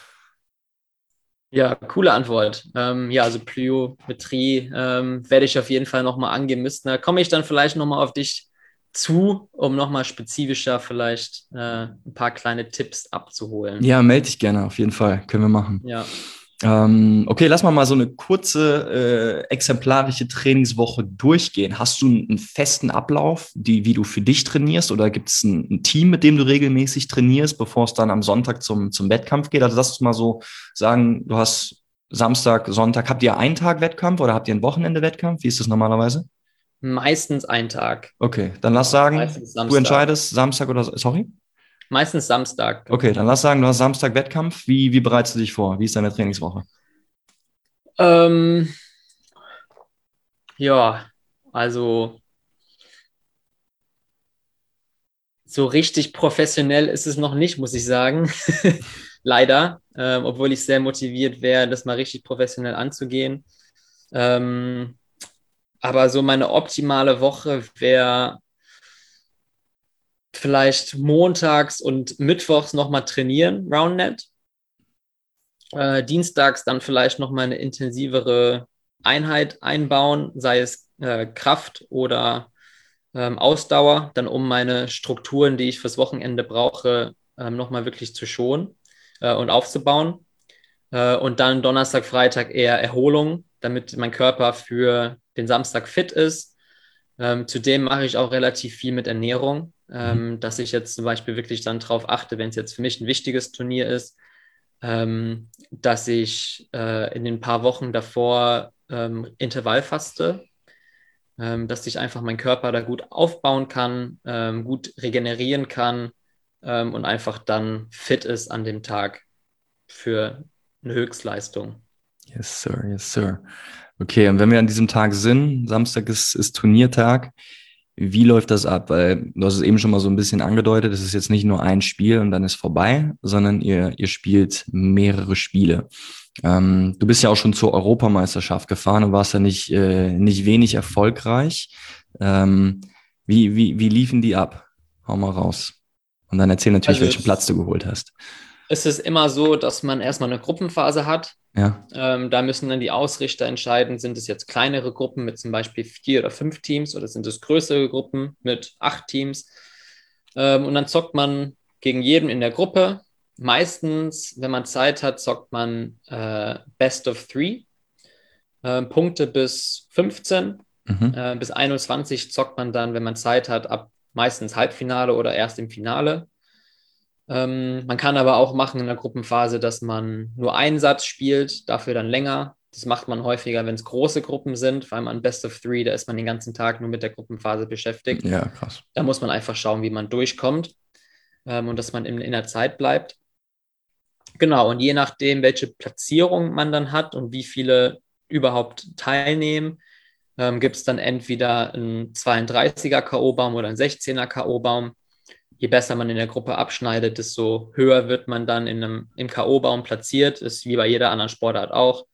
Ja, coole Antwort. Ja, also Plyometrie werde ich auf jeden Fall nochmal angehen müssen. Da komme ich dann vielleicht nochmal auf dich zu, um nochmal spezifischer vielleicht ein paar kleine Tipps abzuholen. Ja, melde dich gerne, auf jeden Fall. Können wir machen. Ja. Okay, lass mal so eine kurze, exemplarische Trainingswoche durchgehen. Hast du einen festen Ablauf, wie du für dich trainierst, oder gibt es ein Team, mit dem du regelmäßig trainierst, bevor es dann am Sonntag zum Wettkampf geht? Also lass uns mal so sagen, du hast Samstag, Sonntag, habt ihr einen Tag Wettkampf oder habt ihr ein Wochenende Wettkampf? Wie ist das normalerweise? Meistens ein Tag. Okay, dann lass sagen, Meistens du Samstag. entscheidest Samstag oder, sorry? Meistens Samstag, Okay, genau. dann lass sagen, du hast Samstag Wettkampf. Wie bereitest du dich vor? Wie ist deine Trainingswoche? Ähm, ja, also so richtig professionell ist es noch nicht, muss ich sagen. Leider, obwohl ich sehr motiviert wäre, das mal richtig professionell anzugehen. Ähm, aber so meine optimale Woche wäre vielleicht montags und mittwochs nochmal trainieren, Roundnet. Dienstags dann vielleicht nochmal eine intensivere Einheit einbauen, sei es Kraft oder Ausdauer, dann um meine Strukturen, die ich fürs Wochenende brauche, nochmal wirklich zu schonen und aufzubauen. Und dann Donnerstag, Freitag eher Erholung, damit mein Körper für den Samstag fit ist. Zudem mache ich auch relativ viel mit Ernährung, Mhm. dass ich jetzt zum Beispiel wirklich dann darauf achte, wenn es jetzt für mich ein wichtiges Turnier ist, dass ich in den paar Wochen davor Intervallfaste, dass sich einfach mein Körper da gut aufbauen kann, gut regenerieren kann und einfach dann fit ist an dem Tag für eine Höchstleistung. Yes, sir, yes, sir. Okay, und wenn wir an diesem Tag sind, Samstag ist Turniertag, wie läuft das ab? Weil du hast es eben schon mal so ein bisschen angedeutet, es ist jetzt nicht nur ein Spiel und dann ist vorbei, sondern ihr spielt mehrere Spiele. Du bist ja auch schon zur Europameisterschaft gefahren und warst ja nicht wenig erfolgreich. Ähm, wie liefen die ab? Hau mal raus. Und dann erzähl natürlich, Also welchen Platz du geholt hast. es ist immer so, dass man erstmal eine Gruppenphase hat. Ja. Da müssen dann die Ausrichter entscheiden, sind es jetzt kleinere Gruppen mit zum Beispiel 4 oder 5 Teams oder sind es größere Gruppen mit 8 Teams. Und dann zockt man gegen jeden in der Gruppe. Meistens, wenn man Zeit hat, zockt man Best of Three. Punkte bis 15. Mhm. Bis 21 zockt man dann, wenn man Zeit hat, ab meistens Halbfinale oder erst im Finale. Man kann aber auch machen in der Gruppenphase, dass man nur einen Satz spielt, dafür dann länger. Das macht man häufiger, wenn es große Gruppen sind, weil man Best of Three, da ist man den ganzen Tag nur mit der Gruppenphase beschäftigt. Ja, krass. Da muss man einfach schauen, wie man durchkommt und dass man in der Zeit bleibt. Genau, und je nachdem, welche Platzierung man dann hat und wie viele überhaupt teilnehmen, gibt es dann entweder einen 32er K.O.-Baum oder einen 16er K.O.-Baum. Je besser man in der Gruppe abschneidet, desto höher wird man dann im K.O.-Baum platziert. Ist wie bei jeder anderen Sportart auch.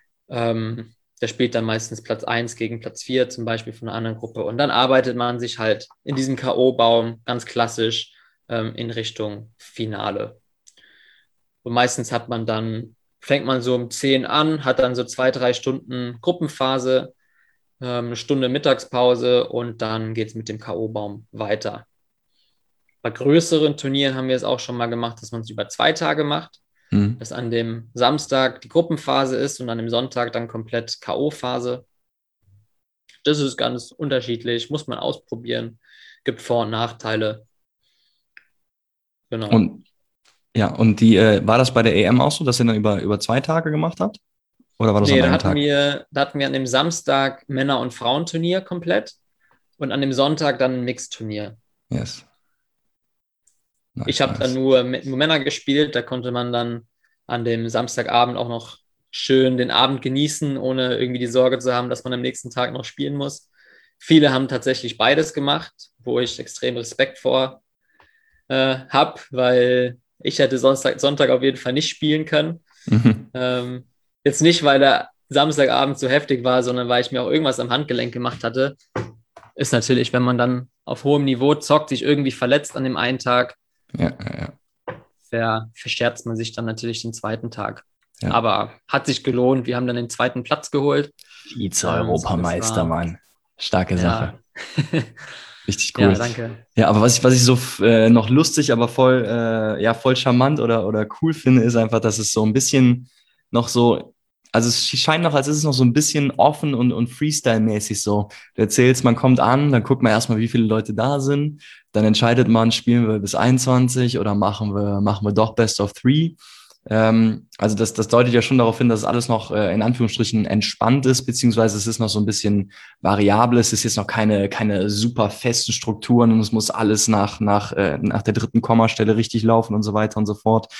Der spielt dann meistens Platz 1 gegen Platz 4 zum Beispiel von einer anderen Gruppe. Und dann arbeitet man sich halt in diesem K.O.-Baum ganz klassisch in Richtung Finale. Und meistens fängt man so um 10 an, hat dann so 2, 3 Stunden Gruppenphase, eine Stunde Mittagspause und dann geht es mit dem K.O.-Baum weiter. Bei größeren Turnieren haben wir es auch schon mal gemacht, dass man es über 2 Tage macht, dass an dem Samstag die Gruppenphase ist und an dem Sonntag dann komplett K.O.-Phase. Das ist ganz unterschiedlich, muss man ausprobieren, gibt Vor- und Nachteile. Genau. Und ja, und die, war das bei der EM auch so, dass ihr dann über 2 Tage gemacht habt? Oder war das Nee, an da einem hatten Tag? wir, da hatten wir an dem Samstag Männer- und Frauenturnier komplett und an dem Sonntag dann ein Mixturnier. Yes. Ich Nice, habe dann nice. nur Männer gespielt, da konnte man dann an dem Samstagabend auch noch schön den Abend genießen, ohne irgendwie die Sorge zu haben, dass man am nächsten Tag noch spielen muss. Viele haben tatsächlich beides gemacht, wo ich extrem Respekt vor habe, weil ich hätte Sonntag auf jeden Fall nicht spielen können. Mhm. Jetzt nicht, weil der Samstagabend so heftig war, sondern weil ich mir auch irgendwas am Handgelenk gemacht hatte. Ist natürlich, wenn man dann auf hohem Niveau zockt, sich irgendwie verletzt an dem einen Tag, Ja, ja, verscherzt man sich dann natürlich den zweiten Tag. ja. Aber hat sich gelohnt. Wir haben dann den zweiten Platz geholt. Das Vize-Europameister, war, Mann. Starke Sache. ja. Richtig cool. Ja, danke. Ja, aber was ich so noch lustig, aber voll, ja, voll charmant oder cool finde, ist einfach, dass es so ein bisschen noch so, also es scheint noch, als ist es noch so ein bisschen offen und Freestyle-mäßig so. Du erzählst, man kommt an, dann guckt man erstmal, wie viele Leute da sind, dann entscheidet man, spielen wir bis 21 oder machen wir doch Best of Three. Also das deutet ja schon darauf hin, dass es alles noch in Anführungsstrichen entspannt ist, beziehungsweise es ist noch so ein bisschen variabel. Es ist jetzt noch keine super festen Strukturen und es muss alles nach der dritten Kommastelle richtig laufen und so weiter und so fort.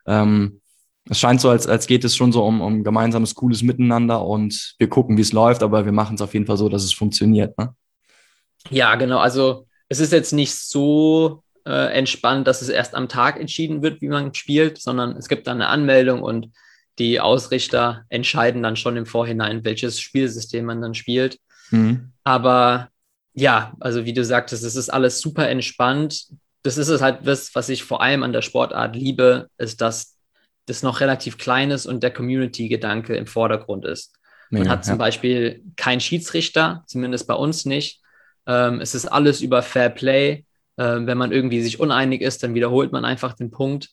Es scheint so, als geht es schon so um gemeinsames, cooles Miteinander und wir gucken, wie es läuft, aber wir machen es auf jeden Fall so, dass es funktioniert. Ne? Ja, genau. Also es ist jetzt nicht so entspannt, dass es erst am Tag entschieden wird, wie man spielt, sondern es gibt dann eine Anmeldung und die Ausrichter entscheiden dann schon im Vorhinein, welches Spielsystem man dann spielt. Mhm. Aber ja, also wie du sagtest, es ist alles super entspannt. Das ist es halt, was ich vor allem an der Sportart liebe, ist, dass das noch relativ klein ist und der Community-Gedanke im Vordergrund ist. Man Mega, hat zum ja. Beispiel keinen Schiedsrichter, zumindest bei uns nicht. Es ist alles über Fair Play. Wenn man irgendwie sich uneinig ist, dann wiederholt man einfach den Punkt.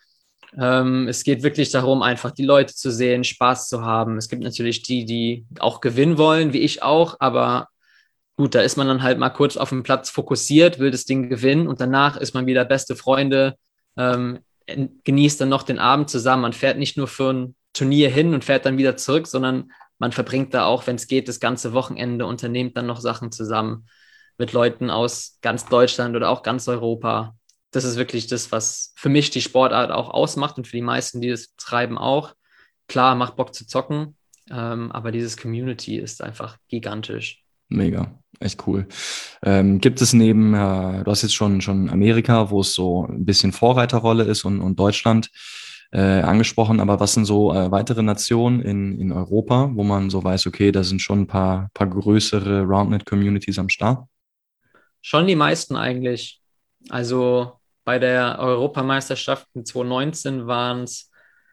Es geht wirklich darum, einfach die Leute zu sehen, Spaß zu haben. Es gibt natürlich die auch gewinnen wollen, wie ich auch, aber gut, da ist man dann halt mal kurz auf dem Platz fokussiert, will das Ding gewinnen und danach ist man wieder beste Freunde, genießt dann noch den Abend zusammen. Man fährt nicht nur für ein Turnier hin und fährt dann wieder zurück, sondern man verbringt da auch, wenn es geht, das ganze Wochenende, unternimmt dann noch Sachen zusammen mit Leuten aus ganz Deutschland oder auch ganz Europa. Das ist wirklich das, was für mich die Sportart auch ausmacht und für die meisten, die das treiben, auch. Klar, macht Bock zu zocken, aber dieses Community ist einfach gigantisch. Mega, echt cool. Gibt es neben, du hast jetzt schon Amerika, wo es so ein bisschen Vorreiterrolle ist und Deutschland angesprochen, aber was sind so weitere Nationen in Europa, wo man so weiß, okay, da sind schon ein paar größere Roundnet-Communities am Start? Schon die meisten eigentlich. Also bei der Europameisterschaft in 2019 waren es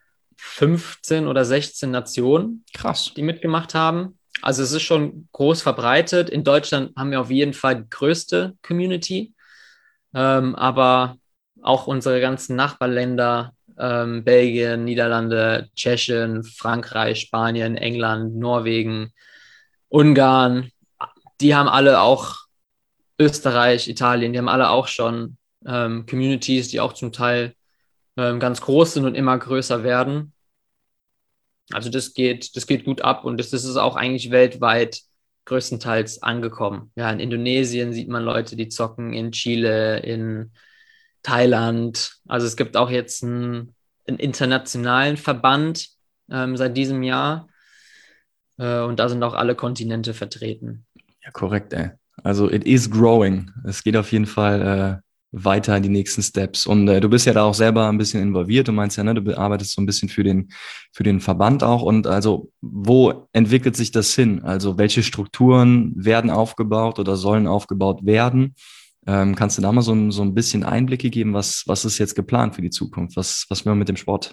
15 oder 16 Nationen, Krass. die mitgemacht haben. Also es ist schon groß verbreitet. In Deutschland haben wir auf jeden Fall die größte Community, aber auch unsere ganzen Nachbarländer, Belgien, Niederlande, Tschechien, Frankreich, Spanien, England, Norwegen, Ungarn, die haben alle auch Österreich, Italien, die haben alle auch schon Communities, die auch zum Teil ganz groß sind und immer größer werden. Also das geht gut ab und das ist auch eigentlich weltweit größtenteils angekommen. Ja, in Indonesien sieht man Leute, die zocken, in Chile, in Thailand. Also es gibt auch jetzt einen internationalen Verband seit diesem Jahr und da sind auch alle Kontinente vertreten. Ja, korrekt, ey. Also it is growing. Es geht auf jeden Fall weiter in die nächsten Steps. Und du bist ja da auch selber ein bisschen involviert. Du meinst ja, ne, du arbeitest so ein bisschen für den Verband auch. Und also, wo entwickelt sich das hin? Also, welche Strukturen werden aufgebaut oder sollen aufgebaut werden? Kannst du da mal so ein bisschen Einblicke geben? Was ist jetzt geplant für die Zukunft? Was will man mit dem Sport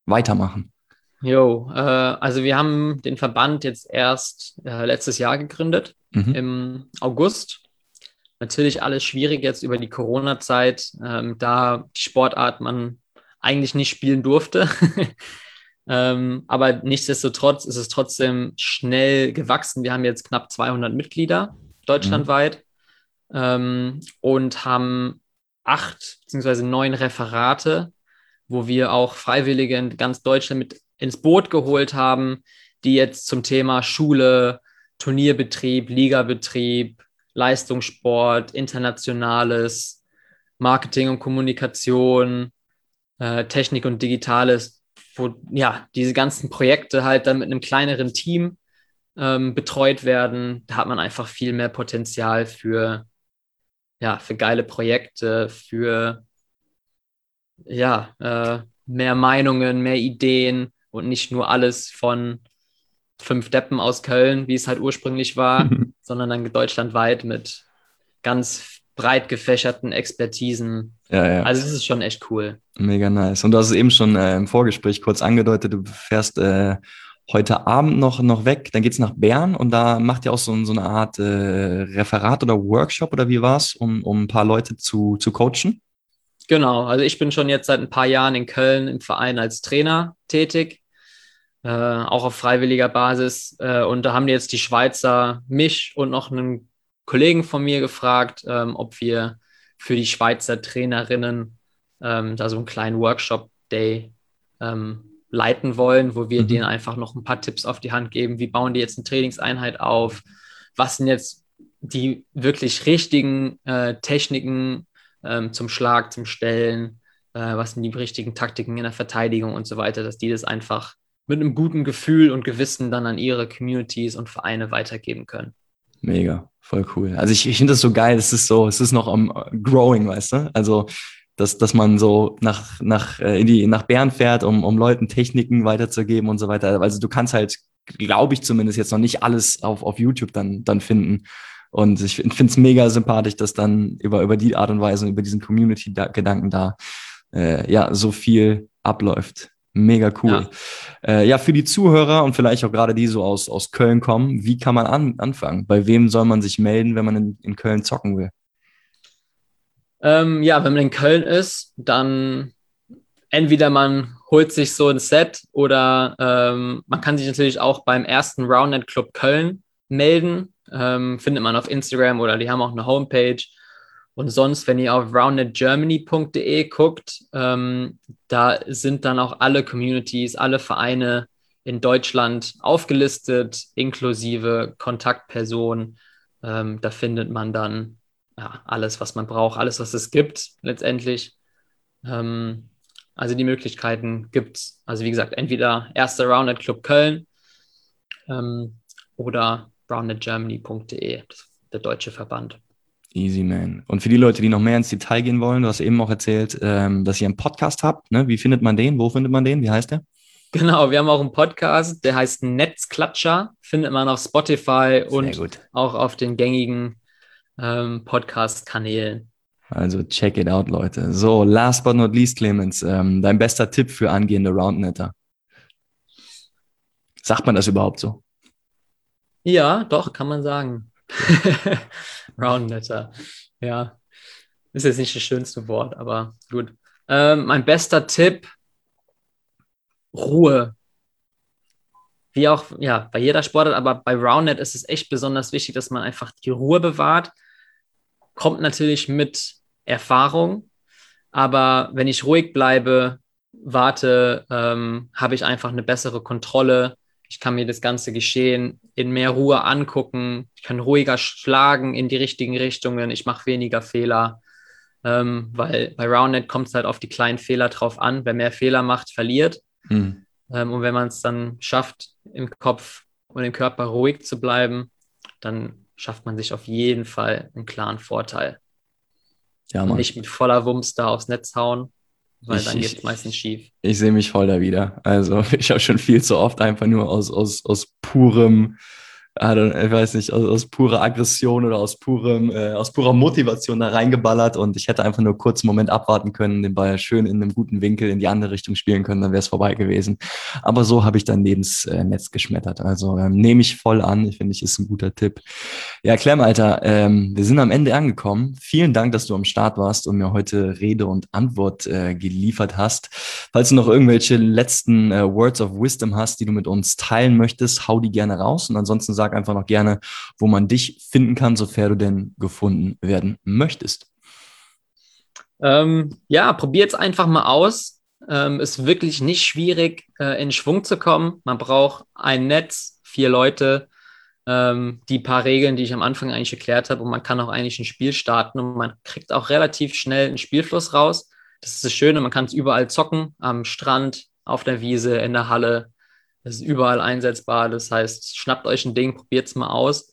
weitermachen? Also wir haben den Verband jetzt erst letztes Jahr gegründet, Mhm. im August. Natürlich alles schwierig jetzt über die Corona-Zeit, da die Sportart man eigentlich nicht spielen durfte. Aber nichtsdestotrotz ist es trotzdem schnell gewachsen. Wir haben jetzt knapp 200 Mitglieder Mhm. deutschlandweit, und haben 8 bzw. 9 Referate, wo wir auch Freiwillige in ganz Deutschland mit ins Boot geholt haben, die jetzt zum Thema Schule, Turnierbetrieb, Ligabetrieb, Leistungssport, Internationales, Marketing und Kommunikation, Technik und Digitales, wo ja diese ganzen Projekte halt dann mit einem kleineren Team betreut werden. Da hat man einfach viel mehr Potenzial für geile Projekte, für mehr Meinungen, mehr Ideen und nicht nur alles von 5 Deppen aus Köln, wie es halt ursprünglich war, sondern dann deutschlandweit mit ganz breit gefächerten Expertisen. Ja, ja. Also es ist schon echt cool. Mega nice. Und du hast es eben schon im Vorgespräch kurz angedeutet, du fährst heute Abend noch weg, dann geht's nach Bern und da macht ihr auch so eine Art Referat oder Workshop oder wie war's, um ein paar Leute zu coachen? Genau, also ich bin schon jetzt seit ein paar Jahren in Köln im Verein als Trainer tätig, auch auf freiwilliger Basis. Und da haben jetzt die Schweizer mich und noch einen Kollegen von mir gefragt, ob wir für die Schweizer Trainerinnen da so einen kleinen Workshop-Day leiten wollen, wo wir denen Mhm. einfach noch ein paar Tipps auf die Hand geben. Wie bauen die jetzt eine Trainingseinheit auf? Was sind jetzt die wirklich richtigen Techniken zum Schlag, zum Stellen? Was sind die richtigen Taktiken in der Verteidigung und so weiter, dass die das einfach mit einem guten Gefühl und Gewissen dann an ihre Communities und Vereine weitergeben können. Mega, voll cool. Also ich finde das so geil, es ist noch am Growing, weißt du? Also, dass man so nach Bern fährt, um Leuten Techniken weiterzugeben und so weiter. Also du kannst halt, glaube ich zumindest, jetzt noch nicht alles auf YouTube dann finden. Und ich finde es mega sympathisch, dass dann über die Art und Weise, über diesen Community-Gedanken da ja so viel abläuft. Mega cool. Ja. Ja, für die Zuhörer und vielleicht auch gerade die so aus Köln kommen, wie kann man anfangen? Bei wem soll man sich melden, wenn man in Köln zocken will? Ja, wenn man in Köln ist, dann entweder man holt sich so ein Set oder man kann sich natürlich auch beim ersten Roundnet Club Köln melden. Findet man auf Instagram oder die haben auch eine Homepage. Und sonst, wenn ihr auf roundnetgermany.de guckt, da sind dann auch alle Communities, alle Vereine in Deutschland aufgelistet, inklusive Kontaktpersonen. Da findet man dann ja, alles, was man braucht, alles, was es gibt letztendlich. Ähm, also die Möglichkeiten gibt es. Also wie gesagt, entweder erster Roundnet Club Köln oder roundnetgermany.de, der deutsche Verband. Easy, man. Und für die Leute, die noch mehr ins Detail gehen wollen, du hast eben auch erzählt, dass ihr einen Podcast habt. Ne? Wie findet man den? Wo findet man den? Wie heißt der? Genau, wir haben auch einen Podcast, der heißt Netzklatscher, findet man auf Spotify Sehr und gut. auch auf den gängigen Podcast-Kanälen. Also check it out, Leute. So, last but not least, Clemens, dein bester Tipp für angehende Roundnetter. Sagt man das überhaupt so? Ja, doch, kann man sagen. Okay. Roundnetter. Ja, ist jetzt nicht das schönste Wort, aber gut. Mein bester Tipp, Ruhe. Wie auch, ja, bei jeder Sportart, aber bei Roundnet ist es echt besonders wichtig, dass man einfach die Ruhe bewahrt. Kommt natürlich mit Erfahrung, aber wenn ich ruhig bleibe, warte, habe ich einfach eine bessere Kontrolle. Ich kann mir das ganze Geschehen in mehr Ruhe angucken. Ich kann ruhiger schlagen in die richtigen Richtungen. Ich mache weniger Fehler, weil bei Roundnet kommt es halt auf die kleinen Fehler drauf an. Wer mehr Fehler macht, verliert. Hm. Und wenn man es dann schafft, im Kopf und im Körper ruhig zu bleiben, dann schafft man sich auf jeden Fall einen klaren Vorteil. Ja, Und Mann. nicht mit voller Wumms da aufs Netz hauen, weil Ich, dann geht ich, es meistens schief. ich sehe mich voll da wieder. Also ich habe schon viel zu oft einfach nur aus purem Ich weiß nicht, aus purer Aggression oder aus purer Motivation da reingeballert und ich hätte einfach nur kurz einen Moment abwarten können, den Ball schön in einem guten Winkel in die andere Richtung spielen können, dann wäre es vorbei gewesen. Aber so habe ich dann neben das Netz geschmettert. Also nehme ich voll an. Ich finde, ich ist ein guter Tipp. Ja, Clem, Alter, wir sind am Ende angekommen. Vielen Dank, dass du am Start warst und mir heute Rede und Antwort geliefert hast. Falls du noch irgendwelche letzten Words of Wisdom hast, die du mit uns teilen möchtest, hau die gerne raus. Und ansonsten sag einfach noch gerne, wo man dich finden kann, sofern du denn gefunden werden möchtest. Ja, probiert es einfach mal aus. Ist wirklich nicht schwierig, in Schwung zu kommen. Man braucht ein Netz, 4 Leute, die paar Regeln, die ich am Anfang eigentlich erklärt habe, und man kann auch eigentlich ein Spiel starten und man kriegt auch relativ schnell einen Spielfluss raus. Das ist das Schöne, man kann es überall zocken, am Strand, auf der Wiese, in der Halle. Das ist überall einsetzbar. Das heißt, schnappt euch ein Ding, probiert es mal aus.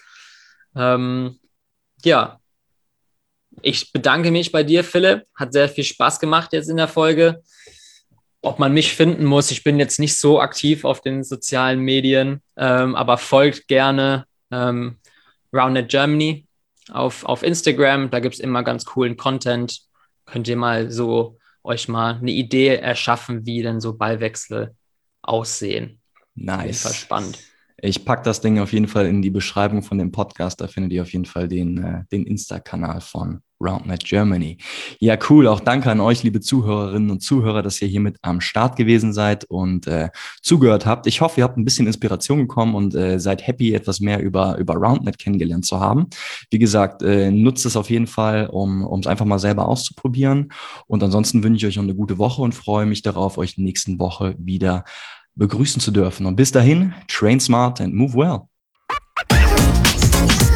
Ja, ich bedanke mich bei dir, Philipp. Hat sehr viel Spaß gemacht jetzt in der Folge. Ob man mich finden muss, ich bin jetzt nicht so aktiv auf den sozialen Medien, aber folgt gerne RoundNet Germany auf Instagram. Da gibt es immer ganz coolen Content. Könnt ihr mal so euch mal eine Idee erschaffen, wie denn so Ballwechsel aussehen. Nice. Auf jeden Fall spannend. Ich packe das Ding auf jeden Fall in die Beschreibung von dem Podcast. Da findet ihr auf jeden Fall den Insta-Kanal von RoundNet Germany. Ja, cool. Auch danke an euch, liebe Zuhörerinnen und Zuhörer, dass ihr hier mit am Start gewesen seid und zugehört habt. Ich hoffe, ihr habt ein bisschen Inspiration bekommen und seid happy, etwas mehr über RoundNet kennengelernt zu haben. Wie gesagt, nutzt es auf jeden Fall, um es einfach mal selber auszuprobieren. Und ansonsten wünsche ich euch noch eine gute Woche und freue mich darauf, euch nächsten Woche wieder begrüßen zu dürfen. Und bis dahin, train smart and move well.